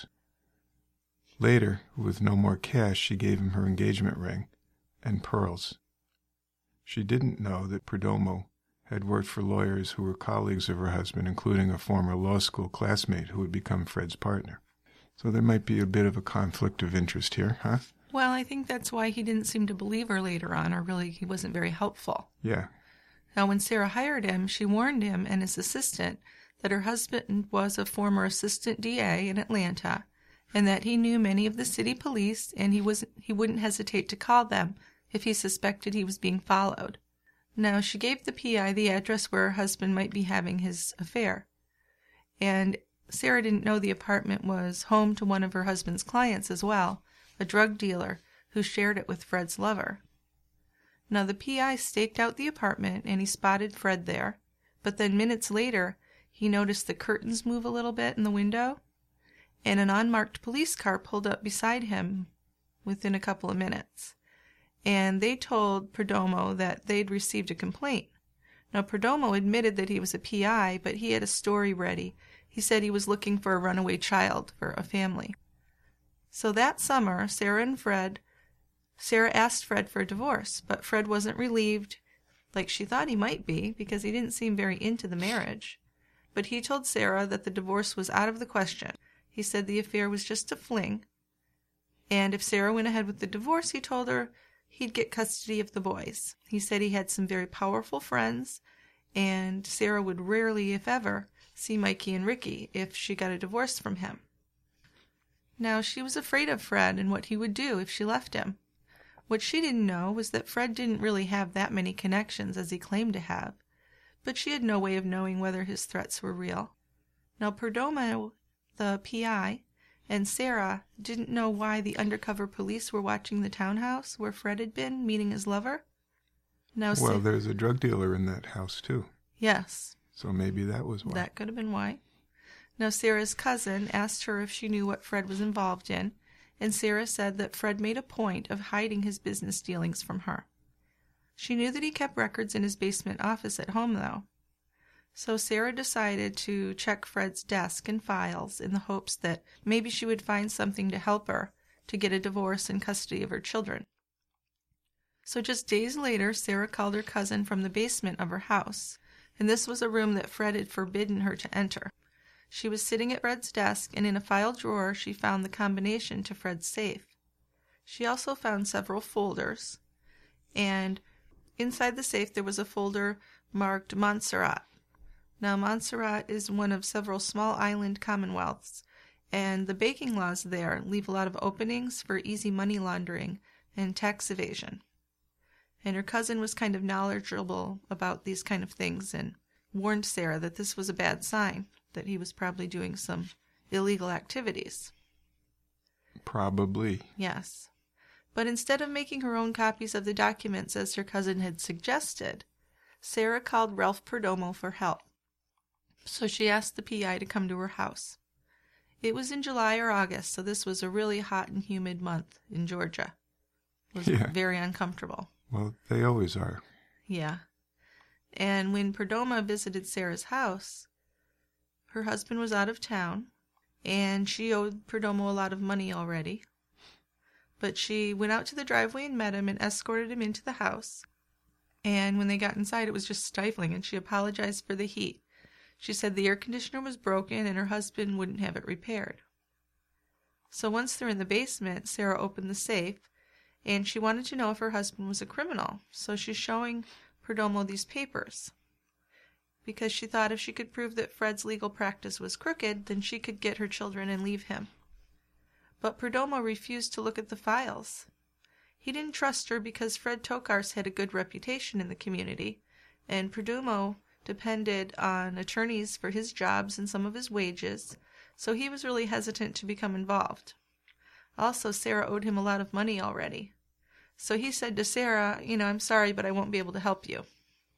Later, with no more cash, she gave him her engagement ring and pearls. She didn't know that Perdomo had worked for lawyers who were colleagues of her husband, including a former law school classmate who would become Fred's partner. So there might be a bit of a conflict of interest here, huh?
Well, I think that's why he didn't seem to believe her later on, or really he wasn't very helpful.
Yeah.
Now, when Sarah hired him, she warned him and his assistant that her husband was a former assistant D A in Atlanta, and that he knew many of the city police, and he was he wouldn't hesitate to call them if he suspected he was being followed. Now, she gave the P I the address where her husband might be having his affair, and Sarah didn't know the apartment was home to one of her husband's clients as well, a drug dealer who shared it with Fred's lover. Now, the P I staked out the apartment, and he spotted Fred there, but then minutes later, he noticed the curtains move a little bit in the window, and an unmarked police car pulled up beside him within a couple of minutes. And they told Perdomo that they'd received a complaint. Now, Perdomo admitted that he was a P I, but he had a story ready. He said he was looking for a runaway child for a family. So that summer, Sarah and Fred, Sarah asked Fred for a divorce, but Fred wasn't relieved like she thought he might be because he didn't seem very into the marriage. But he told Sarah that the divorce was out of the question. He said the affair was just a fling, and if Sarah went ahead with the divorce, he told her he'd get custody of the boys. He said he had some very powerful friends, and Sarah would rarely, if ever, see Mikey and Ricky if she got a divorce from him. Now, she was afraid of Fred and what he would do if she left him. What she didn't know was that Fred didn't really have that many connections as he claimed to have, but she had no way of knowing whether his threats were real. Now, Perdomo, the P I, and Sarah didn't know why the undercover police were watching the townhouse where Fred had been meeting his lover. Now,
well,
Sa-
there's a drug dealer in that house, too.
Yes.
So maybe that was why.
That could have been why. Now, Sarah's cousin asked her if she knew what Fred was involved in, and Sarah said that Fred made a point of hiding his business dealings from her. She knew that he kept records in his basement office at home, though. So Sarah decided to check Fred's desk and files in the hopes that maybe she would find something to help her to get a divorce and custody of her children. So just days later, Sarah called her cousin from the basement of her house, and this was a room that Fred had forbidden her to enter. She was sitting at Fred's desk, and in a file drawer she found the combination to Fred's safe. She also found several folders, and inside the safe there was a folder marked Montserrat. Now, Montserrat is one of several small island commonwealths, and the banking laws there leave a lot of openings for easy money laundering and tax evasion. And her cousin was kind of knowledgeable about these kind of things and warned Sarah that this was a bad sign, that he was probably doing some illegal activities.
Probably.
Yes. But instead of making her own copies of the documents as her cousin had suggested, Sarah called Ralph Perdomo for help. So she asked the P I to come to her house. It was in July or August, so this was a really hot and humid month in Georgia. It was
Yeah.
very uncomfortable.
Well, they always are.
Yeah. And when Perdomo visited Sarah's house, her husband was out of town, and she owed Perdomo a lot of money already. But she went out to the driveway and met him and escorted him into the house. And when they got inside, it was just stifling, and she apologized for the heat. She said the air conditioner was broken and her husband wouldn't have it repaired. So once they're in the basement, Sarah opened the safe, and she wanted to know if her husband was a criminal. So she's showing Perdomo these papers, because she thought if she could prove that Fred's legal practice was crooked, then she could get her children and leave him. But Perdomo refused to look at the files. He didn't trust her because Fred Tokars had a good reputation in the community, and Perdomo depended on attorneys for his jobs and some of his wages, so he was really hesitant to become involved. Also, Sarah owed him a lot of money already. So he said to Sarah, you know, I'm sorry, but I won't be able to help you.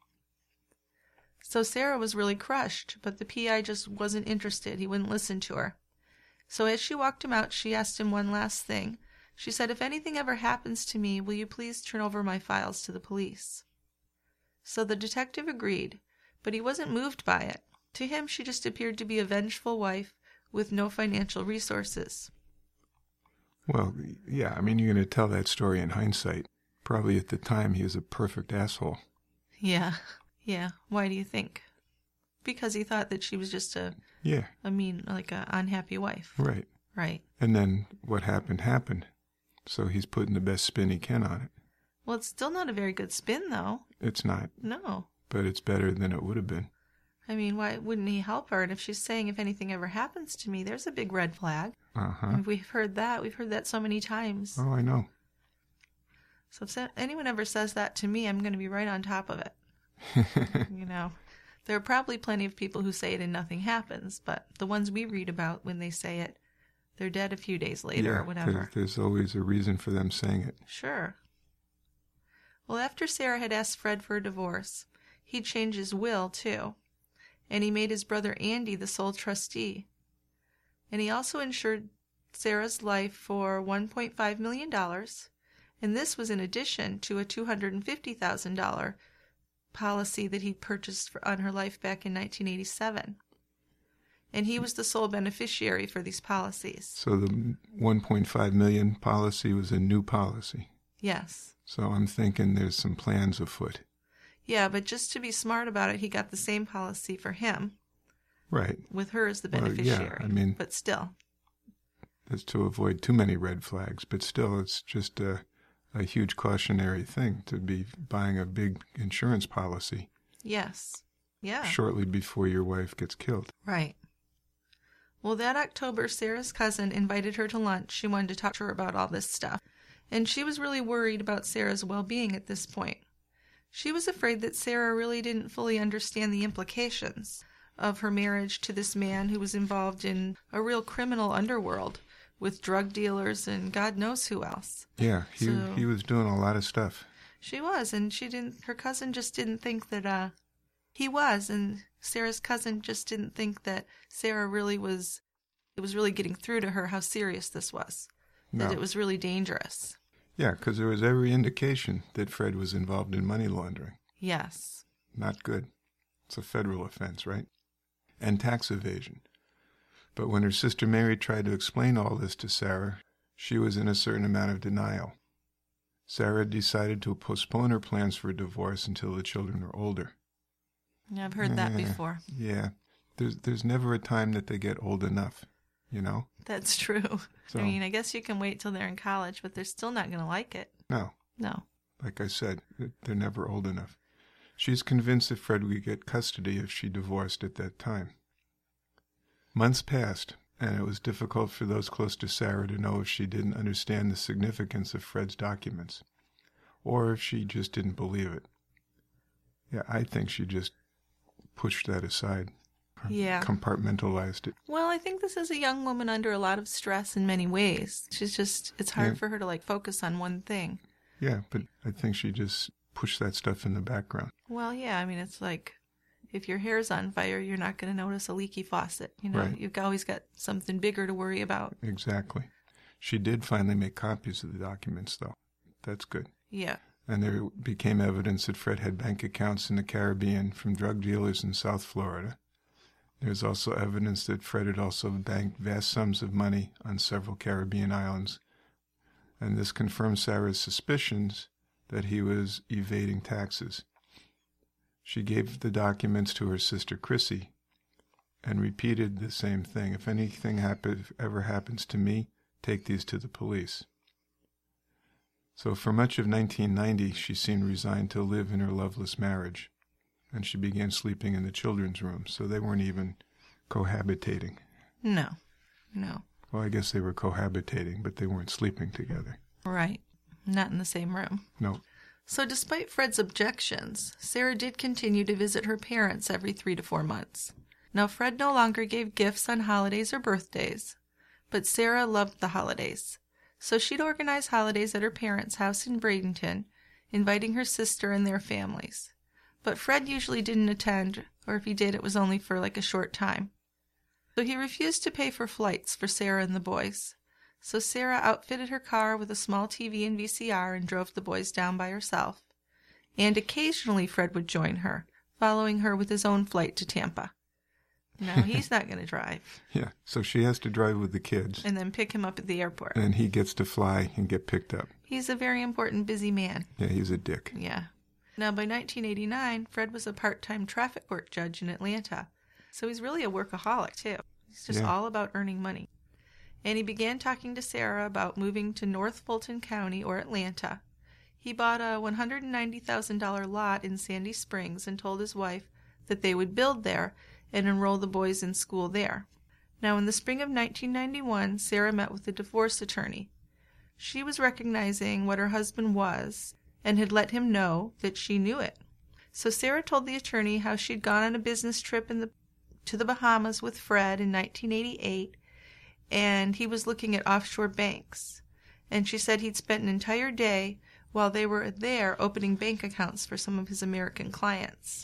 So Sarah was really crushed, but the P I just wasn't interested. He wouldn't listen to her. So as she walked him out, she asked him one last thing. She said, if anything ever happens to me, will you please turn over my files to the police? So the detective agreed, but he wasn't moved by it. To him, she just appeared to be a vengeful wife with no financial resources.
Well, yeah, I mean, you're going to tell that story in hindsight. Probably at the time he was a perfect asshole.
Yeah, yeah. Why do you think? Because he thought that she was just a,
Yeah,
I mean, like a unhappy wife.
right.
Right.
And then what happened, happened. So he's putting the best spin he can on it.
Well, it's still not a very good spin, though.
It's not,
No.
but it's better than it would have been.
I mean, why wouldn't he help her? And if she's saying, if anything ever happens to me, there's a big red flag.
Uh-huh.
And we've heard that. We've heard that so many times.
Oh, I know.
So if anyone ever says that to me, I'm going to be right on top of it. You know, there are probably plenty of people who say it and nothing happens, but the ones we read about, when they say it, they're dead a few days later
yeah,
or whatever.
There's, there's always a reason for them saying it.
Sure. Well, after Sarah had asked Fred for a divorce, he changed his will, too. And he made his brother Andy the sole trustee. And he also insured Sarah's life for one point five million dollars, and this was in addition to a two hundred fifty thousand dollars policy that he purchased for, on her life back in nineteen eighty-seven. And he was the sole beneficiary for these policies.
So the one point five million dollars policy was a new policy.
Yes.
So I'm thinking there's some plans afoot.
Yeah, but just to be smart about it, he got the same policy for him.
Right.
With her as the
Well, yeah,
beneficiary.
I mean-
but still.
That's to avoid too many red flags, but still it's just a, a huge cautionary thing to be buying a big insurance policy
Yes. Yeah.
shortly before your wife gets killed.
Right. Well, that October, Sarah's cousin invited her to lunch. She wanted to talk to her about all this stuff. And she was really worried about Sarah's well-being at this point. She was afraid that Sarah really didn't fully understand the implications of her marriage to this man who was involved in a real criminal underworld with drug dealers and God knows who else.
Yeah, he
So-
he was doing a lot of stuff.
She was, and she didn't, her cousin just didn't think that, uh, he was, and Sarah's cousin just didn't think that Sarah really was, it was really getting through to her how serious this was. That
No.
it was really dangerous.
Yeah, because there was every indication that Fred was involved in money laundering.
Yes.
Not good. It's a federal offense, right? And tax evasion. But when her sister Mary tried to explain all this to Sarah, she was in a certain amount of denial. Sarah decided to postpone her plans for a divorce until the children were older.
Yeah, I've heard that
Eh,
before.
Yeah. There's there's never a time that they get old enough, you know?
That's true.
So-
I mean, I guess you can wait till they're in college, but they're still not going to like it.
No.
No.
Like I said, they're never old enough. She's convinced that Fred would get custody if she divorced at that time. Months passed, and it was difficult for those close to Sarah to know if she didn't understand the significance of Fred's documents, or if she just didn't believe it. Yeah, I think she just pushed that aside,
Yeah.
compartmentalized it.
Well, I think this is a young woman under a lot of stress in many ways. She's just, it's hard
Yeah.
for her to like focus on one thing.
Yeah, but I think she just pushed that stuff in the background.
Well, yeah, I mean, it's like if your hair's on fire, you're not going to notice a leaky faucet. You know,
Right.
you've always got something bigger to worry about.
Exactly. She did finally make copies of the documents, though. That's good.
Yeah.
And there became evidence that Fred had bank accounts in the Caribbean from drug dealers in South Florida. There's also evidence that Fred had also banked vast sums of money on several Caribbean islands. And this confirmed Sarah's suspicions that he was evading taxes. She gave the documents to her sister Chrissy and repeated the same thing. If anything happen, ever happens to me, take these to the police. So for much of nineteen ninety, she seemed resigned to live in her loveless marriage, and she began sleeping in the children's room, so they weren't even cohabitating.
No. No.
Well, I guess they were cohabitating, but they weren't sleeping together.
Right. Not in the same room.
No.
So despite Fred's objections, Sarah did continue to visit her parents every three to four months. Now, Fred no longer gave gifts on holidays or birthdays, but Sarah loved the holidays. So she'd organize holidays at her parents' house in Bradenton, inviting her sister and their families. But Fred usually didn't attend, or if he did, it was only for like a short time. So he refused to pay for flights for Sarah and the boys. So Sarah outfitted her car with a small T V and V C R and drove the boys down by herself. And occasionally Fred would join her, following her with his own flight to Tampa. Now, he's not going to drive.
Yeah, so she has to drive with the kids,
And then pick him up at the airport.
and he gets to fly and get picked up.
He's a very important, busy man.
Yeah, he's a dick.
Yeah. Now, by nineteen eighty-nine, Fred was a part-time traffic court judge in Atlanta. So he's really a workaholic, too. He's just
Yeah.
all about earning money. And he began talking to Sarah about moving to North Fulton County or Atlanta. He bought a one hundred ninety thousand dollars lot in Sandy Springs and told his wife that they would build there and enroll the boys in school there. Now, in the spring of nineteen ninety-one, Sarah met with a divorce attorney. She was recognizing what her husband was and had let him know that she knew it. So Sarah told the attorney how she'd gone on a business trip in the to the Bahamas with Fred in nineteen eighty-eight, and he was looking at offshore banks. And she said he'd spent an entire day while they were there opening bank accounts for some of his American clients.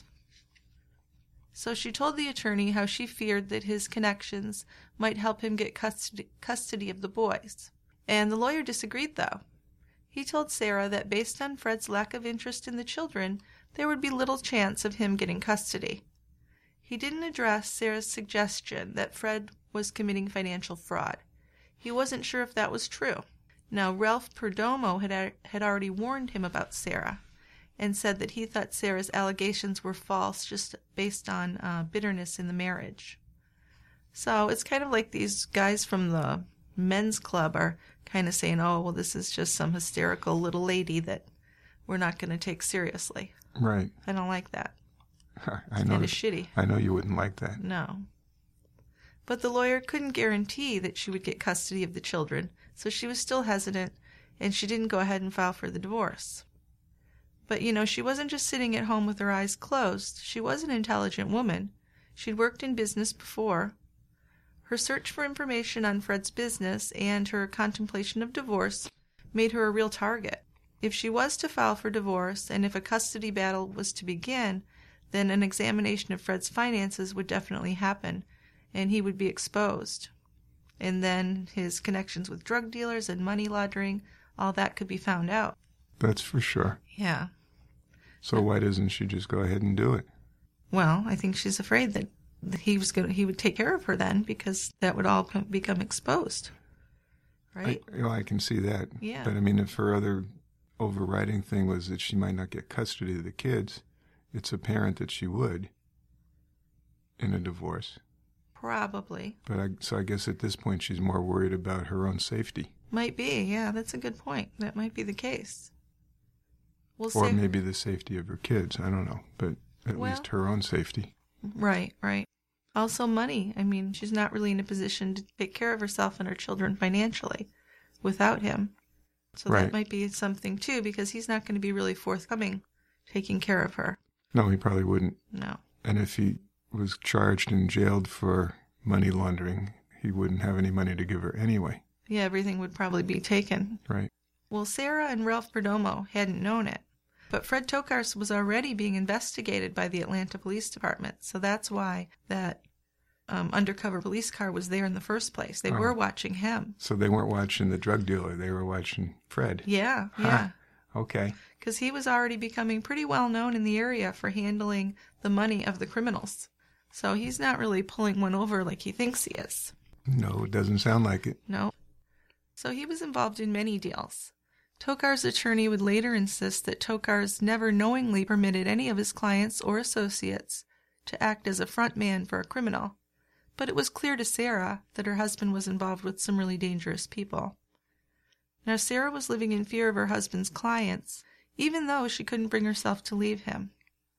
So she told the attorney how she feared that his connections might help him get custody, custody of the boys. And the lawyer disagreed, though. He told Sarah that based on Fred's lack of interest in the children, there would be little chance of him getting custody. He didn't address Sarah's suggestion that Fred was committing financial fraud. He wasn't sure if that was true. Now, Ralph Perdomo had, had already warned him about Sarah and said that he thought Sarah's allegations were false just based on uh, bitterness in the marriage. So it's kind of like these guys from the men's club are kind of saying, oh, well, this is just some hysterical little lady that we're not going to take seriously.
Right.
I don't like that.
I
It's
know.
kind of shitty.
I know you wouldn't like that.
No. But the lawyer couldn't guarantee that she would get custody of the children, so she was still hesitant, and she didn't go ahead and file for the divorce. But, you know, she wasn't just sitting at home with her eyes closed. She was an intelligent woman. She'd worked in business before. Her search for information on Fred's business and her contemplation of divorce made her a real target. If she was to file for divorce, and if a custody battle was to begin, then an examination of Fred's finances would definitely happen, and he would be exposed. And then his connections with drug dealers and money laundering, all that could be found out.
That's for sure.
Yeah.
So why doesn't she just go ahead and do it?
Well, I think she's afraid that that he was going he would take care of her then, because that would all com- become exposed. Right?
I, you know, I can see that.
Yeah.
But I mean, if her other overriding thing was that she might not get custody of the kids, it's apparent that she would in a divorce.
Probably.
But I, so I guess at this point she's more worried about her own safety.
Might be, yeah, that's a good point. That might be the case. We'll
or
say,
maybe the safety of her kids. I don't know. But at
well,
least her own safety.
Right, right. Also money. I mean, she's not really in a position to take care of herself and her children financially without him. So
right.
that might be something too, because he's not going to be really forthcoming taking care of her.
No, he probably wouldn't.
No.
And if he was charged and jailed for money laundering, he wouldn't have any money to give her anyway.
Yeah, everything would probably be taken.
Right.
Well, Sarah and Ralph Perdomo hadn't known it. But Fred Tokars was already being investigated by the Atlanta Police Department, so that's why that um, undercover police car was there in the first place. They
oh.
were watching him.
So they weren't watching the drug dealer, they were watching Fred.
Yeah,
huh.
yeah.
Okay.
Because he was already becoming pretty well known in the area for handling the money of the criminals. So he's not really pulling one over like he thinks he is.
No, it doesn't sound like it.
No. So he was involved in many deals. Tokar's attorney would later insist that Tokars never knowingly permitted any of his clients or associates to act as a front man for a criminal, but it was clear to Sarah that her husband was involved with some really dangerous people. Now, Sarah was living in fear of her husband's clients, even though she couldn't bring herself to leave him.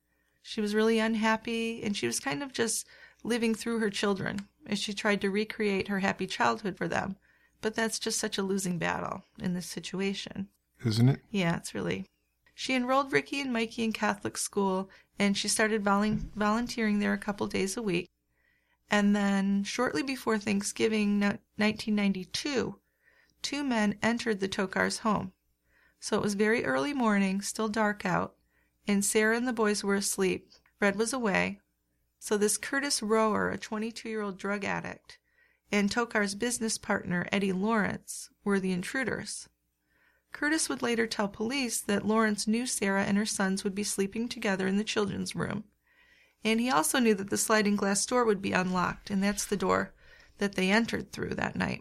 She was really unhappy, and she was kind of just living through her children as she tried to recreate her happy childhood for them. But that's just such a losing battle in this situation.
Isn't it?
Yeah, it's really. She enrolled Ricky and Mikey in Catholic school, and she started vol- volunteering there a couple days a week. And then, shortly before Thanksgiving nineteen ninety-two, two men entered the Tokars' home. So it was very early morning, still dark out, and Sarah and the boys were asleep. Fred was away. So this Curtis Rower, a twenty-two-year-old drug addict, and Tokar's business partner, Eddie Lawrence, were the intruders. Curtis would later tell police that Lawrence knew Sarah and her sons would be sleeping together in the children's room. And he also knew that the sliding glass door would be unlocked, and that's the door that they entered through that night.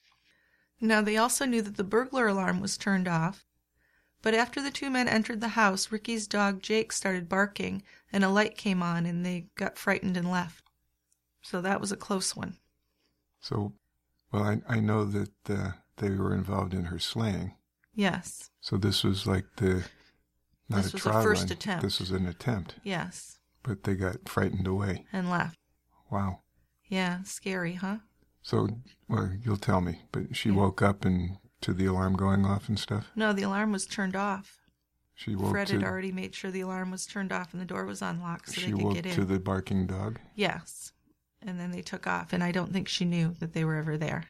Now, they also knew that the burglar alarm was turned off, but after the two men entered the house, Ricky's dog Jake started barking, and a light came on, and they got frightened and left. So that was a close one.
So, well, I, I know that uh, they were involved in her slaying.
Yes.
So this was like the, not
this
a
was
trial
a first
run.
attempt.
This was an attempt.
Yes.
But they got frightened away.
And left.
Wow.
Yeah, scary, huh?
So, well, you'll tell me, but she
yeah.
woke up and to the alarm going off and stuff?
No, the alarm was turned off.
She woke
Fred
to,
had already made sure the alarm was turned off and the door was unlocked so
she
they could
woke
get in.
to the barking dog?
Yes. And then they took off, and I don't think she knew that they were ever there.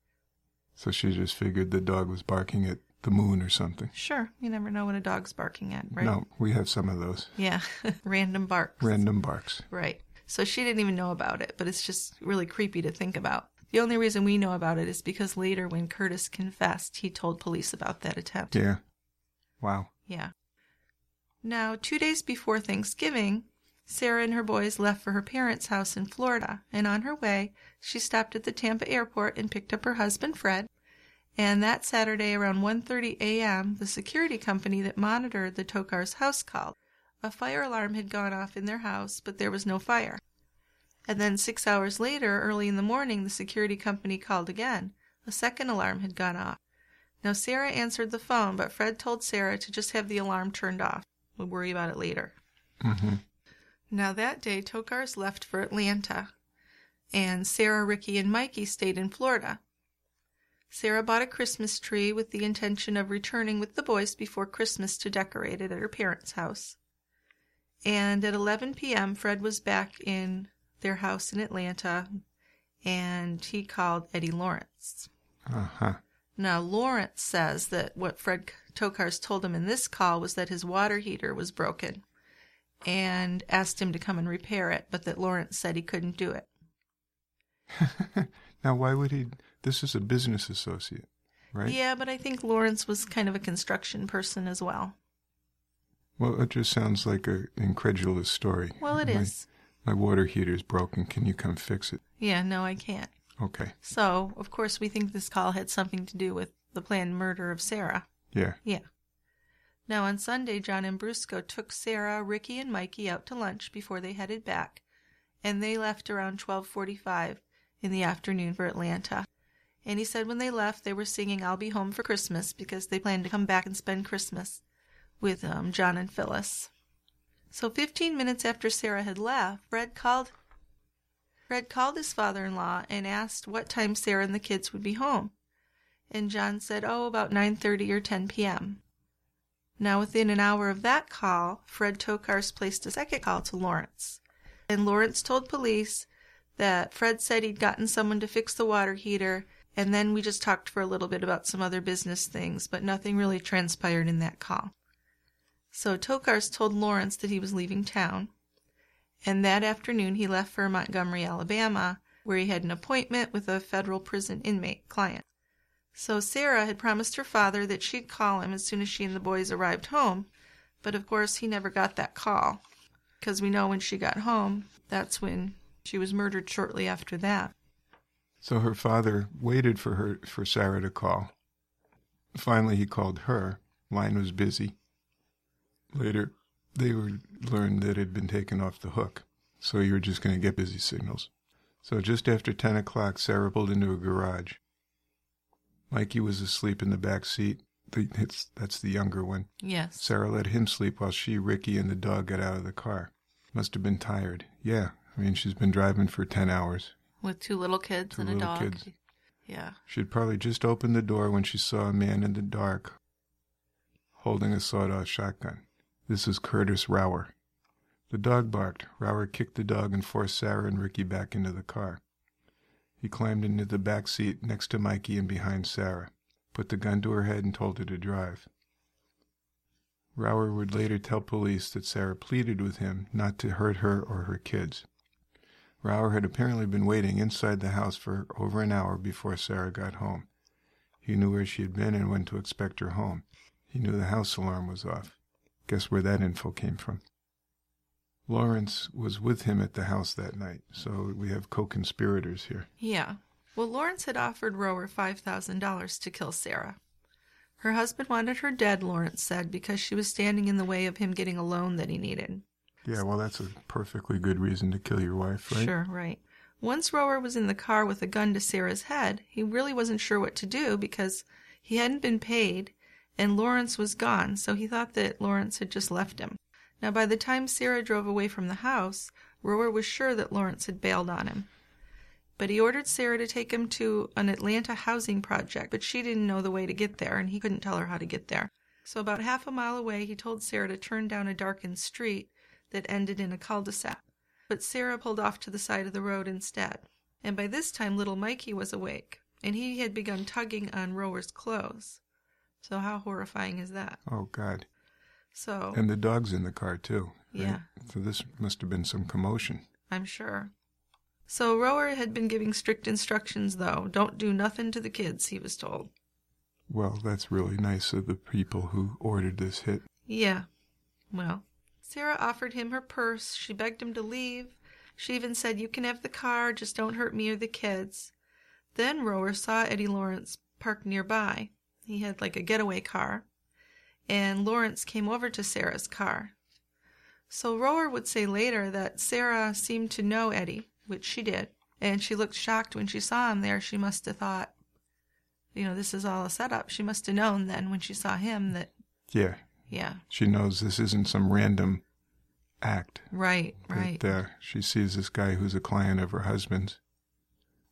So she just figured the dog was barking at the moon or something.
Sure. You never know what a dog's barking at, right?
No, we have some of those.
Yeah. Random barks.
Random barks.
Right. So she didn't even know about it, but it's just really creepy to think about. The only reason we know about it is because later when Curtis confessed, he told police about that attempt.
Yeah. Wow.
Yeah. Now, two days before Thanksgiving, Sarah and her boys left for her parents' house in Florida, and on her way, she stopped at the Tampa airport and picked up her husband, Fred. And that Saturday around one thirty a.m., the security company that monitored the Tokars' house called. A fire alarm had gone off in their house, but there was no fire. And then six hours later, early in the morning, the security company called again. A second alarm had gone off. Now, Sarah answered the phone, but Fred told Sarah to just have the alarm turned off. We'll worry about it later.
Mm-hmm.
Now, that day, Tokars left for Atlanta. and Sarah, Ricky, and Mikey stayed in Florida. Sarah bought a Christmas tree with the intention of returning with the boys before Christmas to decorate it at her parents' house. And at eleven p.m., Fred was back in their house in Atlanta, and he called Eddie Lawrence.
Uh-huh.
Now, Lawrence says that what Fred Tokars told him in this call was that his water heater was broken and asked him to come and repair it, but that Lawrence said he couldn't do it.
Now, why would he? This is a business associate, right?
Yeah, but I think Lawrence was kind of a construction person as well.
Well, it just sounds like an incredulous story.
Well, it
my,
is.
My water heater's broken. Can you come fix it?
Yeah, no, I can't.
Okay.
So, of course, we think this call had something to do with the planned murder of Sarah.
Yeah.
Yeah. Now, on Sunday, John Ambrusco took Sarah, Ricky, and Mikey out to lunch before they headed back, and they left around twelve forty-five in the afternoon for Atlanta. And he said when they left, they were singing I'll Be Home for Christmas because they planned to come back and spend Christmas with um, John and Phyllis. So fifteen minutes after Sarah had left, Fred called Fred called his father-in-law and asked what time Sarah and the kids would be home. And John said, oh, about nine thirty or ten p.m. Now, within an hour of that call, Fred Tokars placed a second call to Lawrence. And Lawrence told police that Fred said he'd gotten someone to fix the water heater, and then we just talked for a little bit about some other business things, but nothing really transpired in that call. So Tokars told Lawrence that he was leaving town, and that afternoon he left for Montgomery, Alabama, where he had an appointment with a federal prison inmate client. So Sarah had promised her father that she'd call him as soon as she and the boys arrived home, but of course he never got that call, because we know when she got home, that's when she was murdered shortly after that.
So her father waited for her for Sarah to call. Finally, he called her. Line was busy. Later, they were learned that it had been taken off the hook, so you were just going to get busy signals. So just after ten o'clock, Sarah pulled into a garage. Mikey was asleep in the back seat. The, it's, that's the younger one.
Yes.
Sarah let him sleep while she, Ricky, and the dog got out of the car. Must have been tired. Yeah, I mean, she's been driving for ten hours.
With two little kids
two
and a
little
dog.
Kids.
Yeah.
She'd probably just opened the door when she saw a man in the dark holding a sawed-off shotgun. This is Curtis Rower. The dog barked. Rower kicked the dog and forced Sarah and Ricky back into the car. He climbed into the back seat next to Mikey and behind Sarah, put the gun to her head and told her to drive. Rower would later tell police that Sarah pleaded with him not to hurt her or her kids. Rower had apparently been waiting inside the house for over an hour before Sarah got home. He knew where she had been and when to expect her home. He knew the house alarm was off. Guess where that info came from. Lawrence was with him at the house that night, so we have co-conspirators here.
Yeah. Well, Lawrence had offered Rower five thousand dollars to kill Sarah. Her husband wanted her dead, Lawrence said, because she was standing in the way of him getting a loan that he needed.
Yeah, well, that's a perfectly good reason to kill your wife, right?
Sure, right. Once Rower was in the car with a gun to Sarah's head, he really wasn't sure what to do because he hadn't been paid and Lawrence was gone, so he thought that Lawrence had just left him. Now, by the time Sarah drove away from the house, Rower was sure that Lawrence had bailed on him. But he ordered Sarah to take him to an Atlanta housing project, but she didn't know the way to get there, and he couldn't tell her how to get there. So about half a mile away, he told Sarah to turn down a darkened street that ended in a cul-de-sac. But Sarah pulled off to the side of the road instead. And by this time, little Mikey was awake, and he had begun tugging on Rower's clothes. So how horrifying is that?
Oh, God.
So.
And the dog's in the car, too. Right?
Yeah.
So this must have been some commotion.
I'm sure. So Rower had been giving strict instructions, though. Don't do nothing to the kids, he was told.
Well, that's really nice of the people who ordered this hit.
Yeah. Well, Sarah offered him her purse. She begged him to leave. She even said, you can have the car, just don't hurt me or the kids. Then Rower saw Eddie Lawrence parked nearby. He had like a getaway car. And Lawrence came over to Sarah's car. So Rower would say later that Sarah seemed to know Eddie, which she did. And she looked shocked when she saw him there. She must have thought, you know, this is all a setup. She must have known then when she saw him that...
Yeah.
Yeah.
She knows this isn't some random act.
Right, right.
That, uh, she sees this guy who's a client of her husband's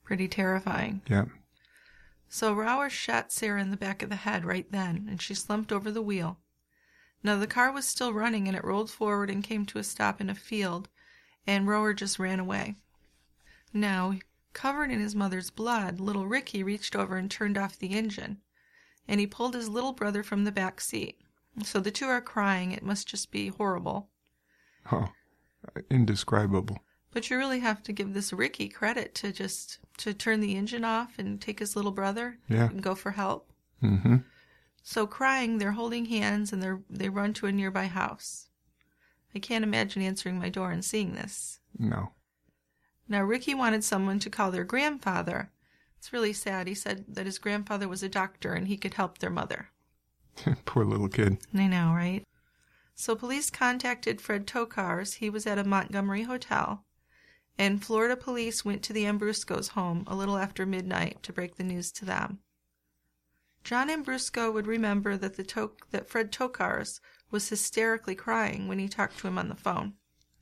Pretty terrifying.
Yeah.
So Rower shot Sarah in the back of the head right then, and she slumped over the wheel. Now the car was still running, and it rolled forward and came to a stop in a field, and Rower just ran away. Now, covered in his mother's blood, little Ricky reached over and turned off the engine, and he pulled his little brother from the back seat. So the two are crying. It must just be horrible.
Oh, indescribable.
But you really have to give this Ricky credit to just to turn the engine off and take his little brother
Yeah.
and go for help.
Mm-hmm.
So crying, they're holding hands and they they run to a nearby house. I can't imagine answering my door and seeing this.
No.
Now Ricky wanted someone to call their grandfather. It's really sad. He said that his grandfather was a doctor and he could help their mother.
Poor little kid.
I know, right? So police contacted Fred Tokars. He was at a Montgomery hotel. And Florida police went to the Ambrusco's home a little after midnight to break the news to them. John Ambrusco would remember that the to- that Fred Tokars was hysterically crying when he talked to him on the phone.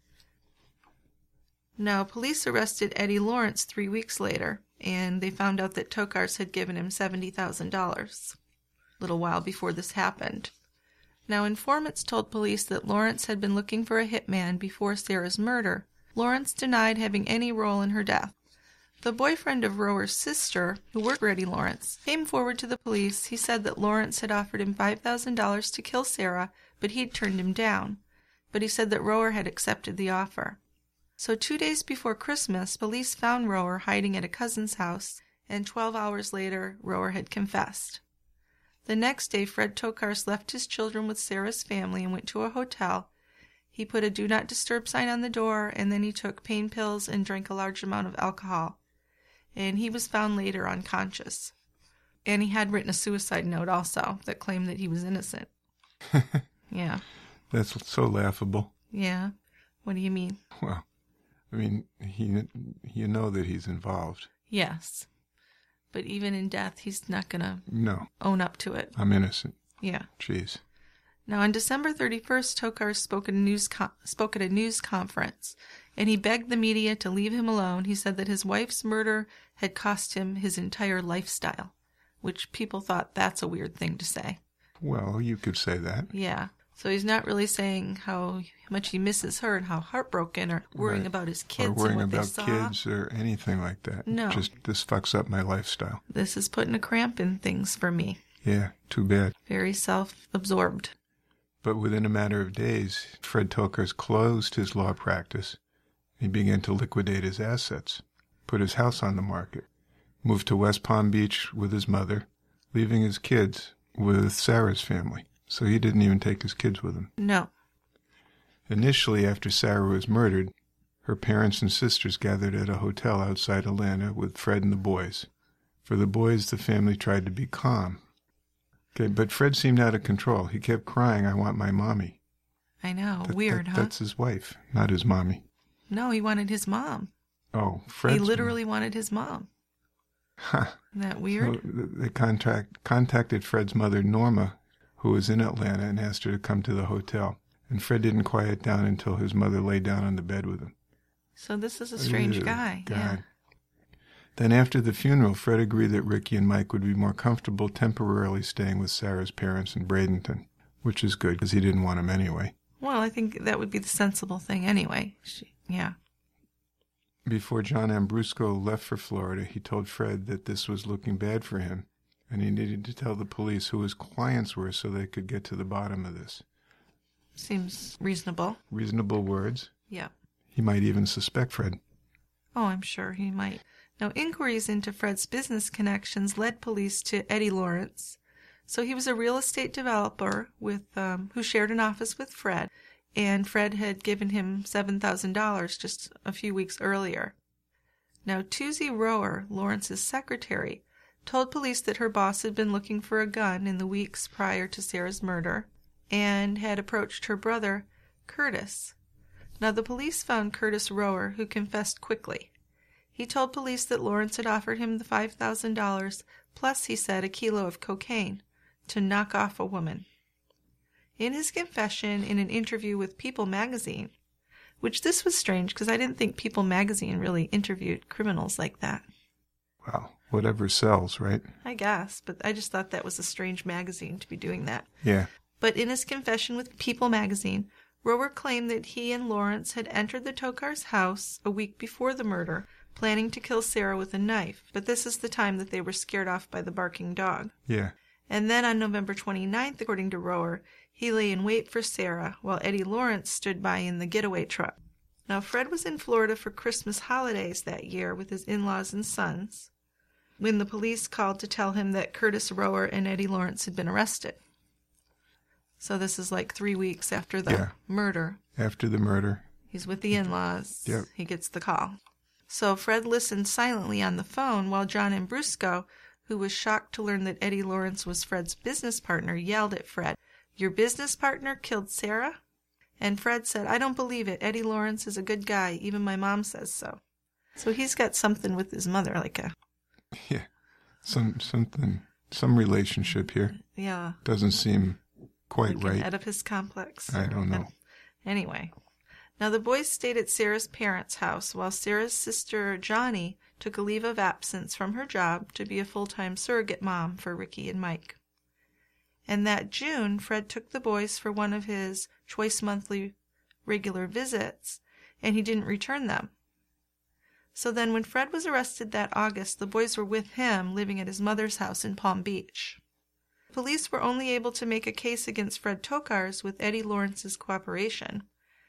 Now, police arrested Eddie Lawrence three weeks later, and they found out that Tokars had given him seventy thousand dollars a little while before this happened. Now, informants told police that Lawrence had been looking for a hitman before Sarah's murder. Lawrence denied having any role in her death. The boyfriend of Rower's sister, who worked for Eddie Lawrence, came forward to the police. He said that Lawrence had offered him five thousand dollars to kill Sarah, but he'd turned him down. But he said that Rower had accepted the offer. So two days before Christmas, police found Rower hiding at a cousin's house, and twelve hours later, Rower had confessed. The next day, Fred Tokars left his children with Sarah's family and went to a hotel. He put a do not disturb sign on the door, and then he took pain pills and drank a large amount of alcohol. And he was found later unconscious. And he had written a suicide note also that claimed that he was innocent. Yeah.
That's so laughable.
Yeah. What do you mean?
Well, I mean, he, you know that he's involved.
Yes. But even in death, he's not going to
No.
own up to it.
I'm innocent.
Yeah.
Jeez.
Now, on December thirty-first, Tokars spoke at a news con- spoke at a news conference, and he begged the media to leave him alone. He said that his wife's murder had cost him his entire lifestyle, which people thought that's a weird thing to say.
Well, you could say that.
Yeah. So he's not really saying how much he misses her and how heartbroken or worrying
Right.
about his kids
Or worrying
and what
about
they saw.
kids or anything like that.
No.
Just, this fucks up my lifestyle.
This is putting a cramp in things for me.
Yeah, too bad.
Very self-absorbed.
But within a matter of days, Fred Tokars closed his law practice. He began to liquidate his assets, put his house on the market, moved to West Palm Beach with his mother, leaving his kids with Sarah's family. So he didn't even take his kids with him.
No.
Initially, after Sarah was murdered, her parents and sisters gathered at a hotel outside Atlanta with Fred and the boys. For the boys, the family tried to be calm. Okay, but Fred seemed out of control. He kept crying, "I want my mommy."
I know.
That-
Weird,
that-
huh?
That's his wife, not his mommy.
No, he wanted his mom.
Oh, Fred.
He literally wanted his mom.
Huh.
Isn't that weird?
So they contact, contacted Fred's mother, Norma, who was in Atlanta, and asked her to come to the hotel. And Fred didn't quiet down until his mother lay down on the bed with him.
So this is a strange
Ew,
guy.
God.
Yeah.
Then after the funeral, Fred agreed that Ricky and Mike would be more comfortable temporarily staying with Sarah's parents in Bradenton, which is good because he didn't want him anyway.
Well, I think that would be the sensible thing anyway. She, yeah.
Before John Ambrusco left for Florida, he told Fred that this was looking bad for him, and he needed to tell the police who his clients were so they could get to the bottom of this.
Seems reasonable.
Reasonable words.
Yeah.
He might even suspect Fred.
Oh, I'm sure he might. Now, inquiries into Fred's business connections led police to Eddie Lawrence. So he was a real estate developer with um, who shared an office with Fred, and Fred had given him seven thousand dollars just a few weeks earlier. Now, Tuesday Rower, Lawrence's secretary, told police that her boss had been looking for a gun in the weeks prior to Sarah's murder and had approached her brother, Curtis. Now, the police found Curtis Rower, who confessed quickly. He told police that Lawrence had offered him the five thousand dollars, plus, he said, a kilo of cocaine, to knock off a woman. In his confession, in an interview with People magazine, which this was strange because I didn't think People magazine really interviewed criminals like that.
Well, whatever sells, right?
I guess, but I just thought that was a strange magazine to be doing that.
Yeah.
But in his confession with People magazine, Rower claimed that he and Lawrence had entered the Tokars' house a week before the murder, planning to kill Sarah with a knife, but this is the time that they were scared off by the barking dog.
Yeah.
And then on November twenty-ninth, according to Rower, he lay in wait for Sarah while Eddie Lawrence stood by in the getaway truck. Now, Fred was in Florida for Christmas holidays that year with his in-laws and sons when the police called to tell him that Curtis Rower and Eddie Lawrence had been arrested. So this is like three weeks after the
Yeah.
murder.
After the murder.
He's with the in-laws.
Yep.
He gets the call. So Fred listened silently on the phone while John Ambrusco, who was shocked to learn that Eddie Lawrence was Fred's business partner, yelled at Fred, "Your business partner killed Sarah?" And Fred said, "I don't believe it. Eddie Lawrence is a good guy. Even my mom says so." So he's got something with his mother, like a...
Yeah. Some something, some relationship here.
Yeah.
Doesn't seem quite
like
right.
An Oedipus complex.
I don't know.
Anyway. Now the boys stayed at Sarah's parents' house while Sarah's sister, Johnny, took a leave of absence from her job to be a full-time surrogate mom for Ricky and Mike. And that June, Fred took the boys for one of his twice-monthly regular visits, and he didn't return them. So then when Fred was arrested that August, the boys were with him, living at his mother's house in Palm Beach. Police were only able to make a case against Fred Tokars with Eddie Lawrence's cooperation.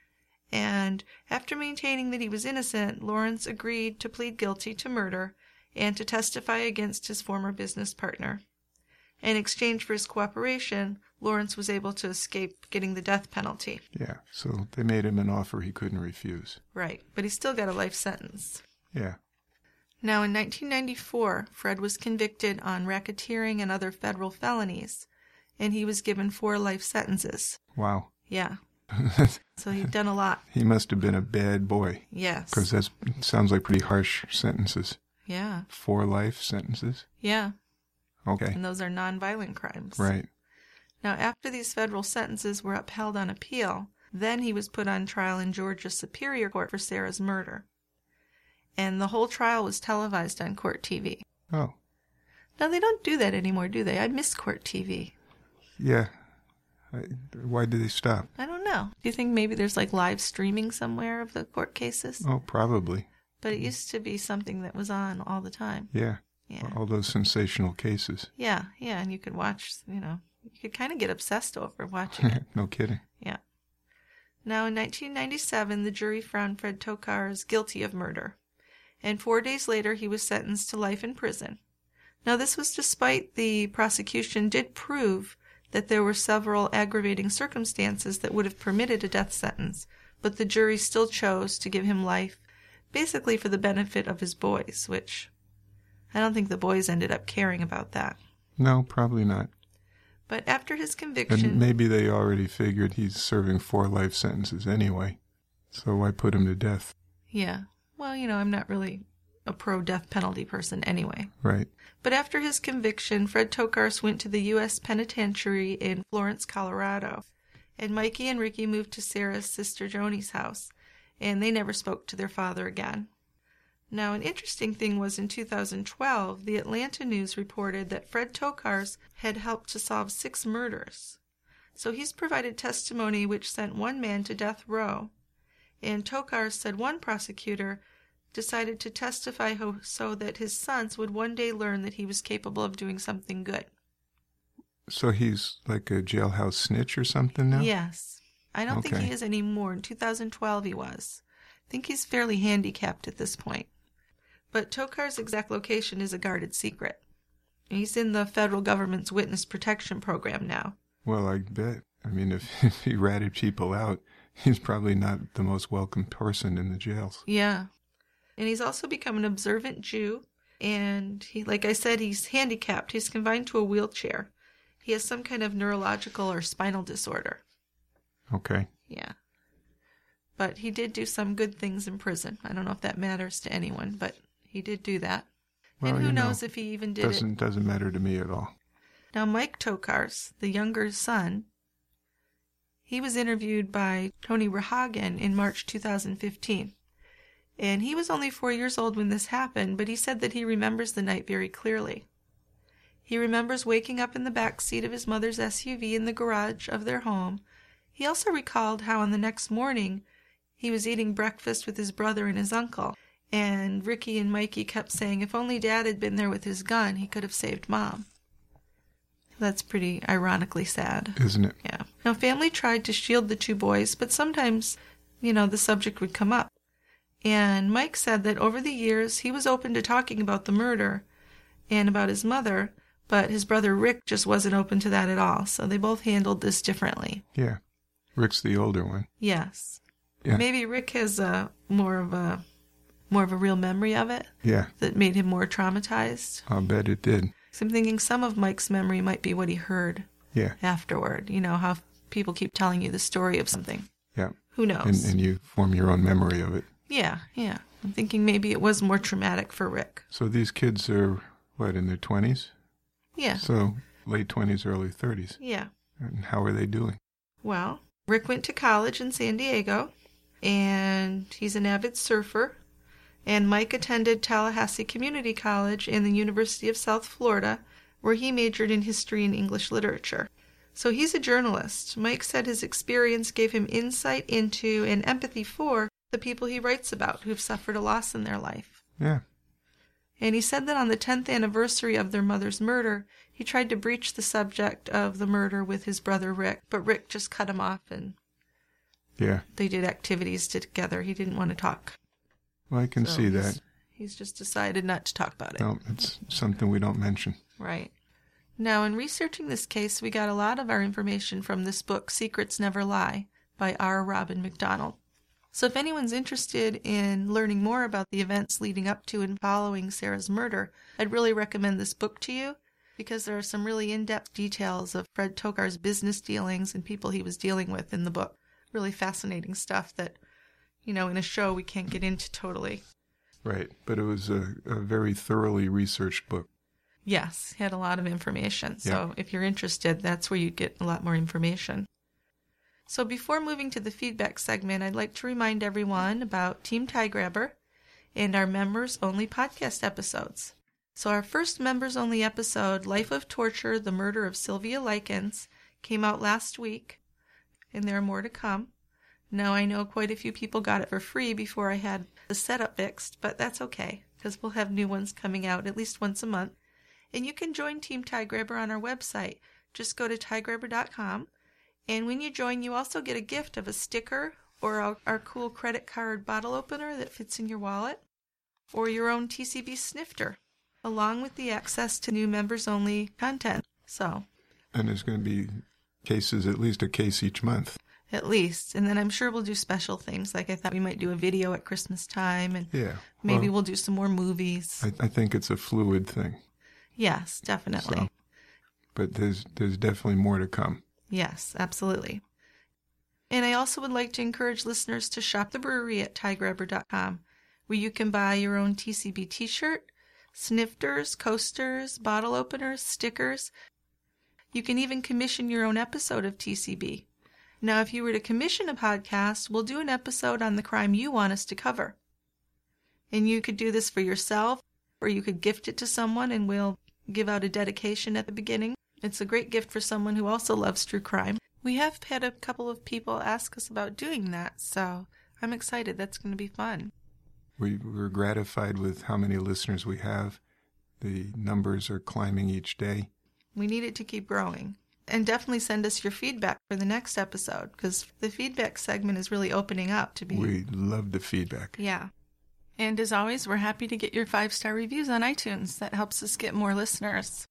And after maintaining that he was innocent, Lawrence agreed to plead guilty to murder and to testify against his former business partner. In exchange for his cooperation, Lawrence was able to escape getting the death penalty.
Yeah, so they made him an offer he couldn't refuse.
Right, but he still got a life sentence.
Yeah.
Now, in nineteen ninety-four, Fred was convicted on racketeering and other federal felonies, and he was given four life sentences.
Wow.
Yeah. So he'd done a lot.
He must have been a bad boy.
Yes.
Because that sounds like pretty harsh sentences.
Yeah.
Four life sentences?
Yeah.
Okay.
And those are nonviolent crimes.
Right.
Now, after these federal sentences were upheld on appeal, then he was put on trial in Georgia Superior Court for Sarah's murder. And the whole trial was televised on Court T V.
Oh.
Now, they don't do that anymore, do they? I miss Court T V.
Yeah. I, why did they stop?
I don't know. Do you think maybe there's like live streaming somewhere of the court cases?
Oh, probably.
But it used to be something that was on all the time.
Yeah.
Yeah.
All those sensational cases.
Yeah, yeah, and you could watch, you know, you could kind of get obsessed over watching it.
No kidding.
Yeah. Now, in nineteen ninety-seven, the jury found Fred Tokars guilty of murder. And four days later, he was sentenced to life in prison. Now, this was despite the prosecution did prove that there were several aggravating circumstances that would have permitted a death sentence, but the jury still chose to give him life, basically for the benefit of his boys, which I don't think the boys ended up caring about that.
No, probably not.
But after his conviction...
And maybe they already figured he's serving four life sentences anyway, so why put him to death?
Yeah. Well, you know, I'm not really a pro-death penalty person anyway.
Right.
But after his conviction, Fred Tokars went to the U S Penitentiary in Florence, Colorado. And Mikey and Ricky moved to Sarah's sister Joni's house, and they never spoke to their father again. Now, an interesting thing was in two thousand twelve, the Atlanta News reported that Fred Tokars had helped to solve six murders. So he's provided testimony which sent one man to death row. And Tokars said one prosecutor decided to testify ho- so that his sons would one day learn that he was capable of doing something good.
So he's like a jailhouse snitch or something now?
Yes. I don't
Okay.
think he is anymore. In two thousand twelve he was. I think he's fairly handicapped at this point. But Tokars' exact location is a guarded secret. He's in the federal government's witness protection program now.
Well, I bet. I mean, if, if he ratted people out, he's probably not the most welcome person in the jails.
Yeah. And he's also become an observant Jew. And he, like I said, he's handicapped. He's confined to a wheelchair. He has some kind of neurological or spinal disorder.
Okay.
Yeah. But he did do some good things in prison. I don't know if that matters to anyone, but he did do that.
Well,
and who
you know,
knows if he even did
doesn't,
it.
Doesn't matter to me at all.
Now, Mike Tokars, the younger son, he was interviewed by Tony Rahagan in March two thousand fifteen. And he was only four years old when this happened, but he said that he remembers the night very clearly. He remembers waking up in the back seat of his mother's S U V in the garage of their home. He also recalled how on the next morning he was eating breakfast with his brother and his uncle, and Ricky and Mikey kept saying if only Dad had been there with his gun, he could have saved Mom. That's pretty ironically sad.
Isn't it?
Yeah. Now, family tried to shield the two boys, but sometimes, you know, the subject would come up. And Mike said that over the years, he was open to talking about the murder and about his mother, but his brother Rick just wasn't open to that at all. So they both handled this differently.
Yeah. Rick's the older one.
Yes.
Yeah.
Maybe Rick has a more of a more of a real memory of it.
Yeah.
That made him more traumatized.
I'll bet it did.
So I'm thinking some of Mike's memory might be what he heard.
Yeah.
Afterward. You know, how people keep telling you the story of something.
Yeah.
Who knows?
And, and you form your own memory of it.
Yeah, yeah. I'm thinking maybe it was more traumatic for Rick.
So these kids are, what, in their twenties?
Yeah.
So late twenties, early thirties.
Yeah.
And how are they doing?
Well, Rick went to college in San Diego, and he's an avid surfer. And Mike attended Tallahassee Community College and the University of South Florida, where he majored in history and English literature. So he's a journalist. Mike said his experience gave him insight into and empathy for the people he writes about who've suffered a loss in their life.
Yeah.
And he said that on the tenth anniversary of their mother's murder, he tried to breach the subject of the murder with his brother Rick, but Rick just cut him off and
yeah,
they did activities together. He didn't want to talk.
Well, I can
So
see
he's,
that.
He's just decided not to talk about it.
No, it's something we don't mention.
Right. Now, in researching this case, we got a lot of our information from this book, Secrets Never Lie, by R. Robin McDonald. So if anyone's interested in learning more about the events leading up to and following Sarah's murder, I'd really recommend this book to you because there are some really in-depth details of Fred Tokar's business dealings and people he was dealing with in the book. Really fascinating stuff that, you know, in a show we can't get into totally.
Right, but it was a, a very thoroughly researched book.
Yes, he had a lot of information. So
Yeah.
if you're interested, that's where you get a lot more information. So before moving to the feedback segment, I'd like to remind everyone about Team Tie Grabber and our members-only podcast episodes. So our first members-only episode, Life of Torture, The Murder of Sylvia Likens, came out last week, and there are more to come. Now, I know quite a few people got it for free before I had the setup fixed, but that's okay, because we'll have new ones coming out at least once a month. And you can join Team Tie Grabber on our website. Just go to tie grabber dot com. And when you join, you also get a gift of a sticker or our, our cool credit card bottle opener that fits in your wallet, or your own T C B snifter, along with the access to new members-only content. So,
And there's going to be cases, at least a case each month.
at least. And then I'm sure we'll do special things. Like I thought we might do a video at Christmas time, and
Yeah.
maybe
Well,
we'll do some more movies.
I, I think it's a fluid thing.
Yes, definitely.
So, but there's there's definitely more to come.
Yes, absolutely. And I also would like to encourage listeners to shop the brewery at tie grabber dot com, where you can buy your own T C B t-shirt, snifters, coasters, bottle openers, stickers. You can even commission your own episode of T C B. Now, if you were to commission a podcast, we'll do an episode on the crime you want us to cover. And you could do this for yourself, or you could gift it to someone, and we'll give out a dedication at the beginning. It's a great gift for someone who also loves true crime. We have had a couple of people ask us about doing that, so I'm excited. That's going to be fun.
We, we're gratified with how many listeners we have. The numbers are climbing each day.
We need it to keep growing. And definitely send us your feedback for the next episode, because the feedback segment is really opening up to be...
We love the feedback.
Yeah. And as always, we're happy to get your five-star reviews on iTunes. That helps us get more listeners.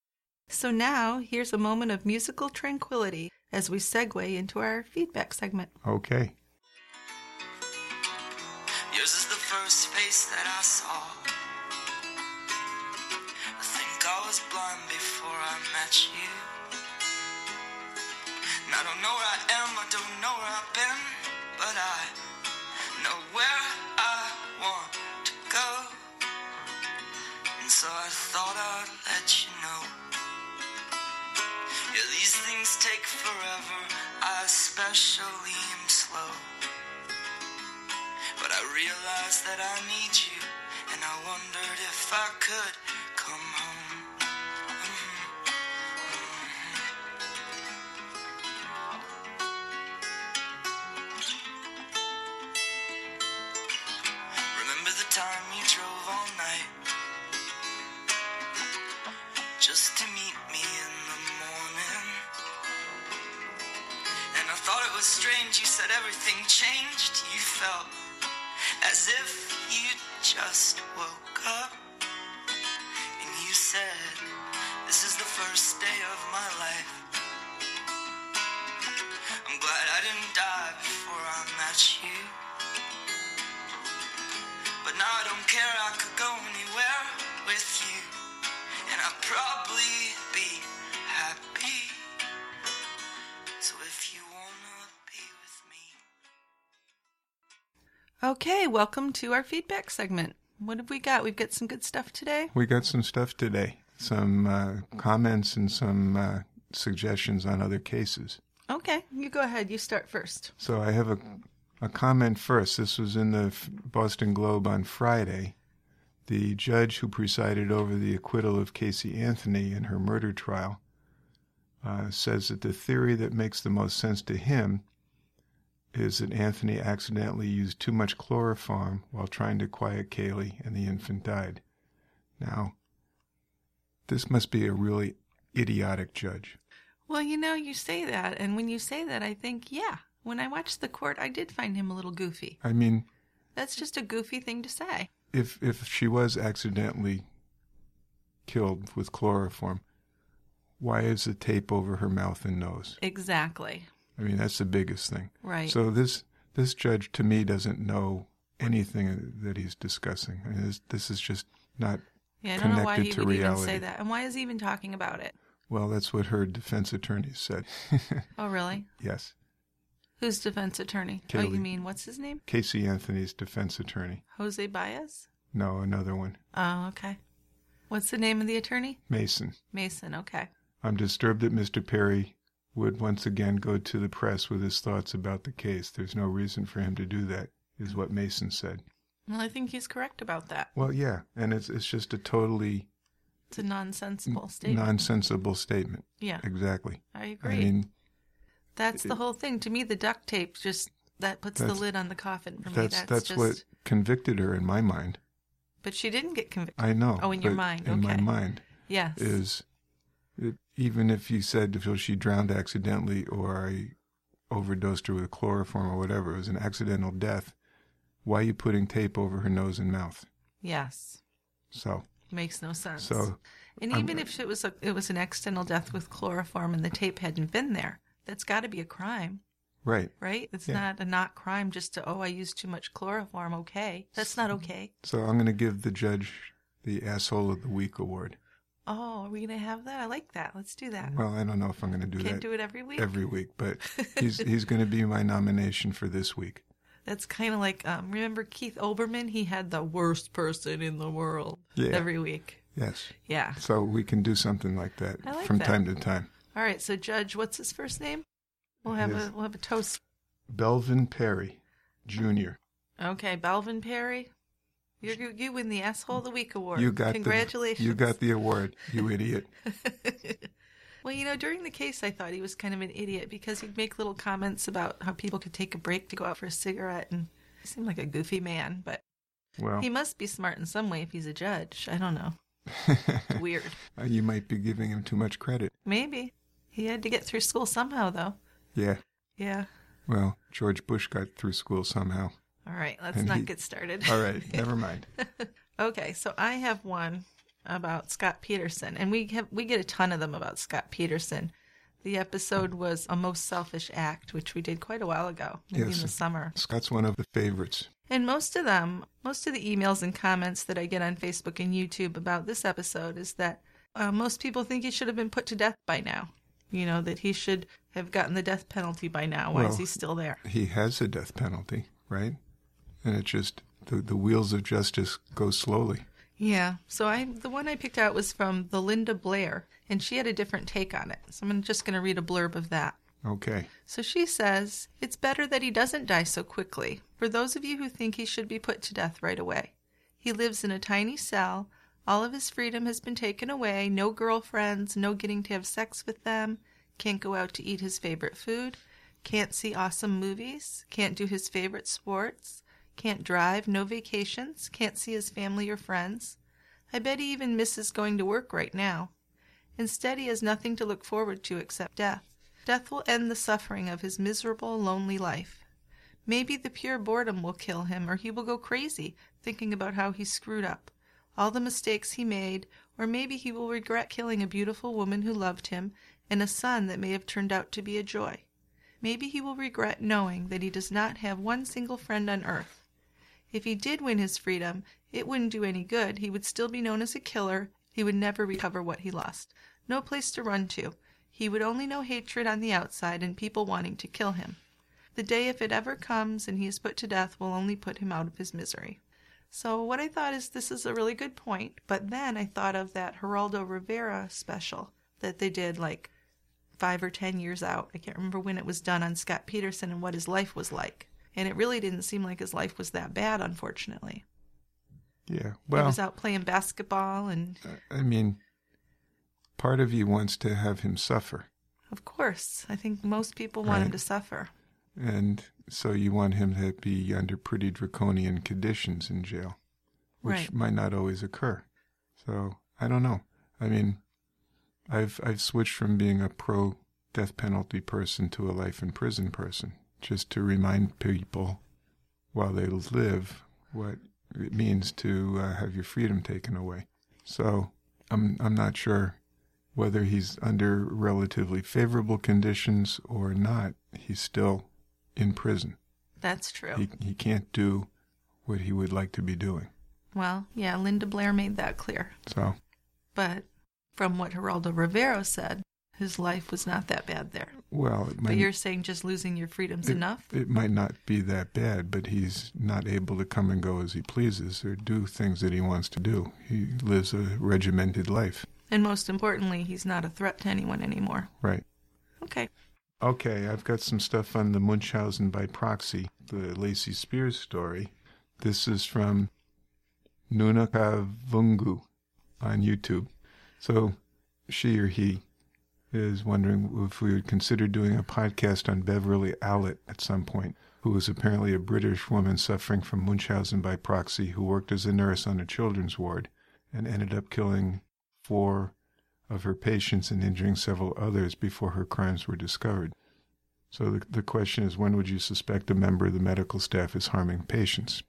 So now, here's a moment of musical tranquility as we segue into our feedback segment.
Okay.
Yours is the first face that I saw. I think I was blind before I met you. And I don't know where I am, I don't know where I've been, but I know where I want to go. And so I thought I'd let you know. Yeah, these things take forever, I especially am slow. But I realized that I need you, and I wondered if I could come home. Mm-hmm. Mm-hmm. Remember the time you drove all night just to meet me in the morning? And I thought it was strange, you said everything changed. You felt as if you just woke up. And you said, this is the first day of my life. I'm glad I didn't die before I met you. But now I don't care, I could go anywhere with you, and I'd probably be happy. So if you wanna be with me.
Okay, welcome to our feedback segment. What have we got? We've got some good stuff today.
We got some stuff today. Some uh, comments and some uh, suggestions on other cases.
Okay, you go ahead. You start first.
So I have a, a comment first. This was in the Boston Globe on Friday. The judge who presided over the acquittal of Casey Anthony in her murder trial uh, says that the theory that makes the most sense to him is that Anthony accidentally used too much chloroform while trying to quiet Kaylee, and the infant died. Now, this must be a really idiotic judge.
Well, you know, you say that, and when you say that, I think, yeah, when I watched the court, I did find him a little goofy.
I mean...
That's just a goofy thing to say.
If if she was accidentally killed with chloroform, why is the tape over her mouth and nose?
Exactly.
I mean, that's the biggest thing.
Right.
So this this judge, to me, doesn't know anything that he's discussing. I mean, this, this is just not
yeah, I don't
connected
know why he
to
would
reality.
even say that. And why is he even talking about it?
Well, that's what her defense attorney said.
Oh, really?
Yes.
Who's defense attorney?
Kaylee.
Oh, you mean, what's his name?
Casey Anthony's defense attorney.
Jose Baez?
No, another one.
Oh, okay. What's the name of the attorney?
Mason.
Mason, okay.
I'm disturbed that Mister Perry would once again go to the press with his thoughts about the case. There's no reason for him to do that, is what Mason said.
Well, I think he's correct about that.
Well, yeah, and it's it's just a totally...
It's a nonsensical statement.
Nonsensible statement.
Yeah.
Exactly.
I agree.
I mean...
That's the whole thing. To me, the duct tape just, that puts the lid on the coffin for me.
That's,
That's,
that's
just...
what convicted her in my mind.
But she didn't get convicted.
I know.
Oh, in your mind.
In
okay.
my mind.
Yes.
Is it, even if you said if she drowned accidentally or I overdosed her with chloroform or whatever, it was an accidental death, why are you putting tape over her nose and mouth?
Yes.
So.
Makes no sense.
So.
And
I'm,
even if it was a, it was an accidental death with chloroform and the tape hadn't been there, that's got to be a crime.
Right.
Right? It's
yeah.
not a not crime just to, oh, I used too much chloroform. Okay. That's not okay.
So I'm going to give the judge the Asshole of the Week award.
Oh, are we going to have that? I like that. Let's do that.
Well, I don't know if I'm going to do
Can't
that.
do it every week?
Every week, but he's he's going to be my nomination for this week.
That's kind of like, um, remember Keith Olbermann? He had the worst person in the world
yeah.
every week.
Yes.
Yeah.
So we can do something like that
I like
from
that.
time to time.
All right, so Judge, what's his first name? We'll have
His,
a we'll have a toast.
Belvin Perry, Junior
Okay, Belvin Perry, you you win the Asshole of the Week award.
You got
Congratulations.
The, you got the award, you idiot.
Well, you know, during the case, I thought he was kind of an idiot because he'd make little comments about how people could take a break to go out for a cigarette, and he seemed like a goofy man. But
well,
he must be smart in some way if he's a judge. I don't know. Weird.
You might be giving him too much credit.
Maybe. He had to get through school somehow, though.
Yeah.
Yeah.
Well, George Bush got through school somehow.
All right, let's
And
not
he-
get started.
All right, never mind.
Okay, so I have one about Scott Peterson, and we have we get a ton of them about Scott Peterson. The episode was A Most Selfish Act, which we did quite a while ago, maybe
Yes.
in the summer.
Scott's one of the favorites.
And most of them, most of the emails and comments that I get on Facebook and YouTube about this episode is that uh, most people think he should have been put to death by now. You know, that he should have gotten the death penalty by now. Why
Well,
is he still there?
He has a death penalty, right? And it just, the, the wheels of justice go slowly.
Yeah. So I, the one I picked out was from the Linda Blair, and she had a different take on it. So I'm just going to read a blurb of that.
Okay.
So she says, it's better that he doesn't die so quickly, for those of you who think he should be put to death right away. He lives in a tiny cell. All of his freedom has been taken away. No girlfriends, no getting to have sex with them. Can't go out to eat his favorite food. Can't see awesome movies. Can't do his favorite sports. Can't drive. No vacations. Can't see his family or friends. I bet he even misses going to work right now. Instead, he has nothing to look forward to except death. Death will end the suffering of his miserable, lonely life. Maybe the pure boredom will kill him, or he will go crazy, thinking about how he screwed up, all the mistakes he made, or maybe he will regret killing a beautiful woman who loved him and a son that may have turned out to be a joy. Maybe he will regret knowing that he does not have one single friend on earth. If he did win his freedom, it wouldn't do any good. He would still be known as a killer. He would never recover what he lost. No place to run to. He would only know hatred on the outside and people wanting to kill him. The day, if it ever comes and he is put to death, will only put him out of his misery. So what I thought is this is a really good point, but then I thought of that Geraldo Rivera special that they did like five or ten years out. I can't remember when it was done, on Scott Peterson and what his life was like. And it really didn't seem like his life was that bad, unfortunately.
Yeah, well...
He was out playing basketball and...
I mean... Part of you wants to have him suffer.
Of course. I think most people want
right.
him to suffer.
And so you want him to be under pretty draconian conditions in jail, which
right.
might not always occur. So, I don't know. I mean, I've I've switched from being a pro-death penalty person to a life in prison person, just to remind people while they live what it means to uh, have your freedom taken away. So, I'm I'm not sure whether he's under relatively favorable conditions or not, he's still in prison.
That's true.
He he can't do what he would like to be doing.
Well, yeah, Linda Blair made that clear.
So.
But from what Geraldo Rivera said, his life was not that bad there.
Well, it might,
but you're saying just losing your freedom's
it,
enough?
It might not be that bad, but he's not able to come and go as he pleases or do things that he wants to do. He lives a regimented life.
And most importantly, he's not a threat to anyone anymore.
Right.
Okay.
Okay, I've got some stuff on the Munchausen by proxy, the Lacey Spears story. This is from Nunakavungu on YouTube. So she or he is wondering if we would consider doing a podcast on Beverly Allett at some point, who was apparently a British woman suffering from Munchausen by proxy who worked as a nurse on a children's ward and ended up killing four of her patients and injuring several others before her crimes were discovered. So the, the question is, when would you suspect a member of the medical staff is harming patients?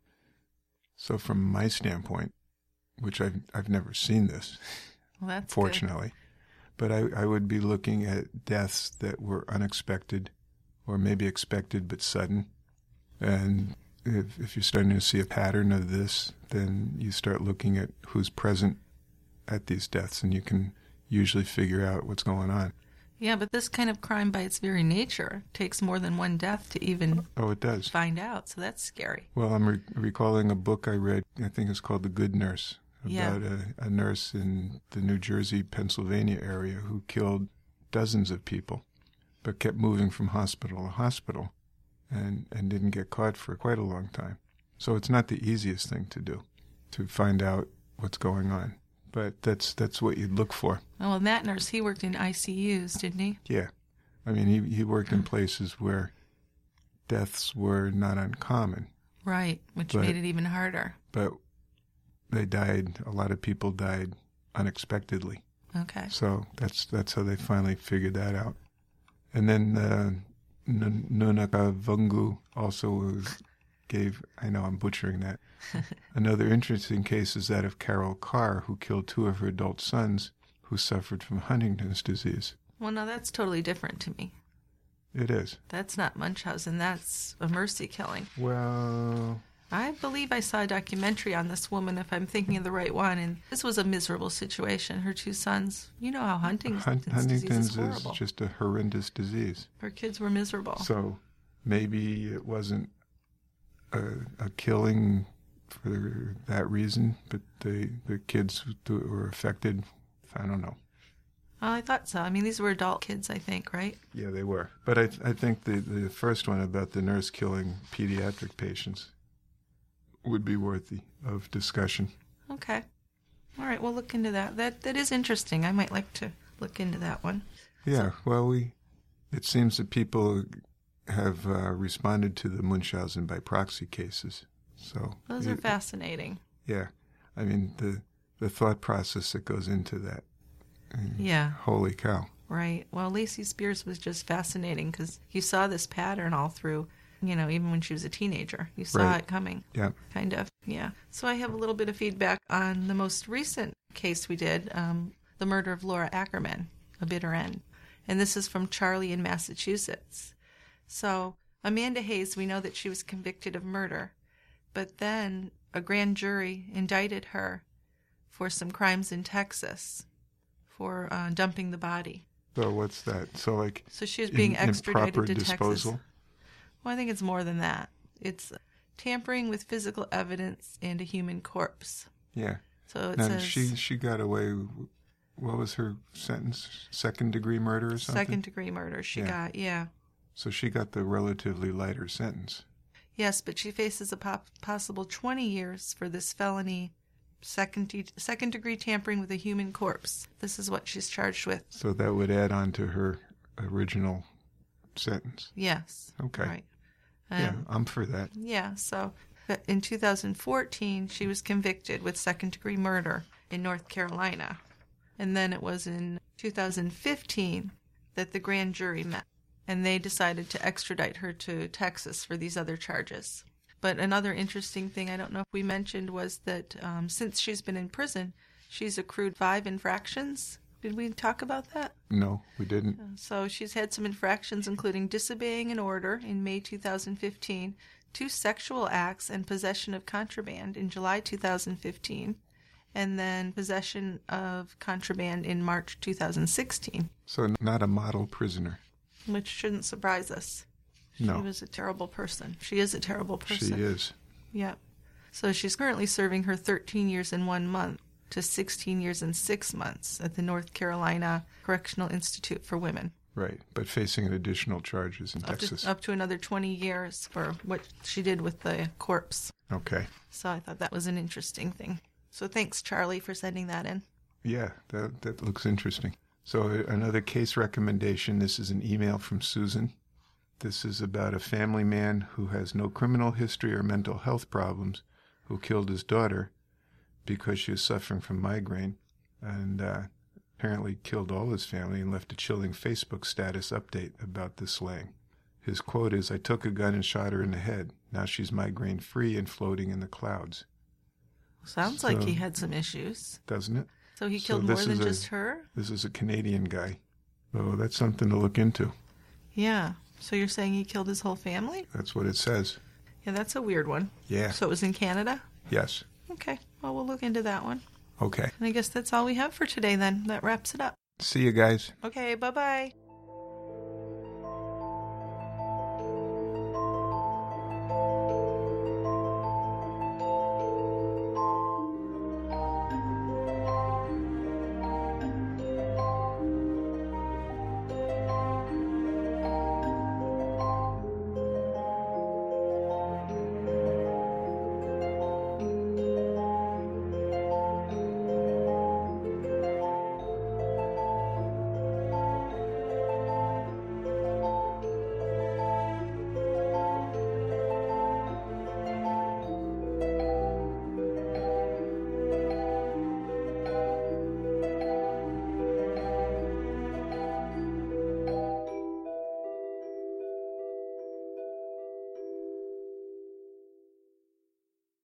So from my standpoint, which I've, I've never seen this,
well, that's
fortunately,
good.
But I, I would be looking at deaths that were unexpected or maybe expected but sudden. And if, if you're starting to see a pattern of this, then you start looking at who's present at these deaths, and you can usually figure out what's going on.
Yeah, but this kind of crime by its very nature takes more than one death to even
oh, it does.
find out, so that's scary.
Well, I'm re- recalling a book I read, I think it's called The Good Nurse, about
yeah.
a, a nurse in the New Jersey, Pennsylvania area who killed dozens of people, but kept moving from hospital to hospital and, and didn't get caught for quite a long time. So it's not the easiest thing to do, to find out what's going on. But that's that's what you'd look for.
Oh, and that nurse, he worked in I C Us, didn't he?
Yeah. I mean, he, he worked in places where deaths were not uncommon.
Right, which
but,
made it even harder.
But they died, a lot of people died unexpectedly.
Okay.
So that's that's how they finally figured that out. And then uh, N- Nunakavungu also was, gave, I know I'm butchering that, another interesting case is that of Carol Carr, who killed two of her adult sons who suffered from Huntington's disease.
Well, no, that's totally different to me.
It is.
That's not Munchausen. That's a mercy killing.
Well...
I believe I saw a documentary on this woman, if I'm thinking of the right one, and this was a miserable situation. Her two sons, you know how Huntington's,
Hun- Huntington's
disease is horrible.
is just a horrendous disease.
Her kids were miserable.
So maybe it wasn't a, a killing for that reason, but the the kids who were affected, I don't know.
Oh, I thought so. I mean, these were adult kids, I think, right?
Yeah, they were. But I, I think the, the first one about the nurse killing pediatric patients would be worthy of discussion.
Okay. All right, we'll look into that. That that is interesting. I might like to look into that one.
Yeah, well, we. It seems that people have uh, responded to the Munchausen by proxy cases. So
those
it,
are fascinating.
Yeah, I mean the the thought process that goes into that.
Yeah.
Holy cow.
Right. Well, Lacey Spears was just fascinating because you saw this pattern all through, you know, even when she was a teenager. You saw
right.
it coming.
Yeah.
Kind of. Yeah. So I have a little bit of feedback on the most recent case we did, um, the murder of Laura Ackerman, A Bitter End. And this is from Charlie in Massachusetts. So Amanda Hayes, we know that she was convicted of murder, but then a grand jury indicted her for some crimes in Texas. For uh, dumping the body.
So what's that? So like
so she was being
in,
extradited
improper
to
disposal?
Texas. Well, I think it's more than that. It's tampering with physical evidence and a human corpse.
Yeah.
So it
now,
says
she she got away. What was her sentence? Second degree murder or something?
Second degree murder. She
yeah.
got yeah.
So she got the relatively lighter sentence.
Yes, but she faces a pop- possible twenty years for this felony. Second, de- second degree tampering with a human corpse. This is what she's charged with.
So that would add on to her original sentence.
Yes.
Okay.
Right. Um,
yeah, I'm for that.
Yeah. So in two thousand fourteen, she was convicted with second degree murder in North Carolina. And then it was in two thousand fifteen that the grand jury met. And they decided to extradite her to Texas for these other charges. But another interesting thing I don't know if we mentioned was that um, since she's been in prison, she's accrued five infractions. Did we talk about that?
No, we didn't.
So she's had some infractions, including disobeying an order in May two thousand fifteen, two sexual acts, and possession of contraband in July two thousand fifteen, and then possession of contraband in March two thousand sixteen.
So not a model prisoner.
Which shouldn't surprise us.
No.
She was a terrible person. She is a terrible person.
She is.
Yeah. So she's currently serving her thirteen years and one month to sixteen years and six months at the North Carolina Correctional Institute for Women.
Right, but facing additional charges in
up
Texas.
To, up to another twenty years for what she did with the corpse.
Okay.
So I thought that was an interesting thing. So thanks, Charlie, for sending that in.
Yeah, that, that looks interesting. So another case recommendation. This is an email from Susan. This is about a family man who has no criminal history or mental health problems who killed his daughter because she was suffering from migraine and uh, apparently killed all his family and left a chilling Facebook status update about this slaying. His quote is, "I took a gun and shot her in the head. Now she's migraine-free and floating in the clouds."
Sounds
so,
like he had some issues.
Doesn't it?
So he killed
so
more than
a,
just her?
This is a Canadian guy. So that's something to look into.
Yeah. So you're saying he killed his whole family?
That's what it says.
Yeah, that's a weird one.
Yeah.
So it was in Canada?
Yes.
Okay. Well, we'll look into that one.
Okay.
And I guess that's all we have for today then. That wraps it up.
See you guys.
Okay, bye-bye.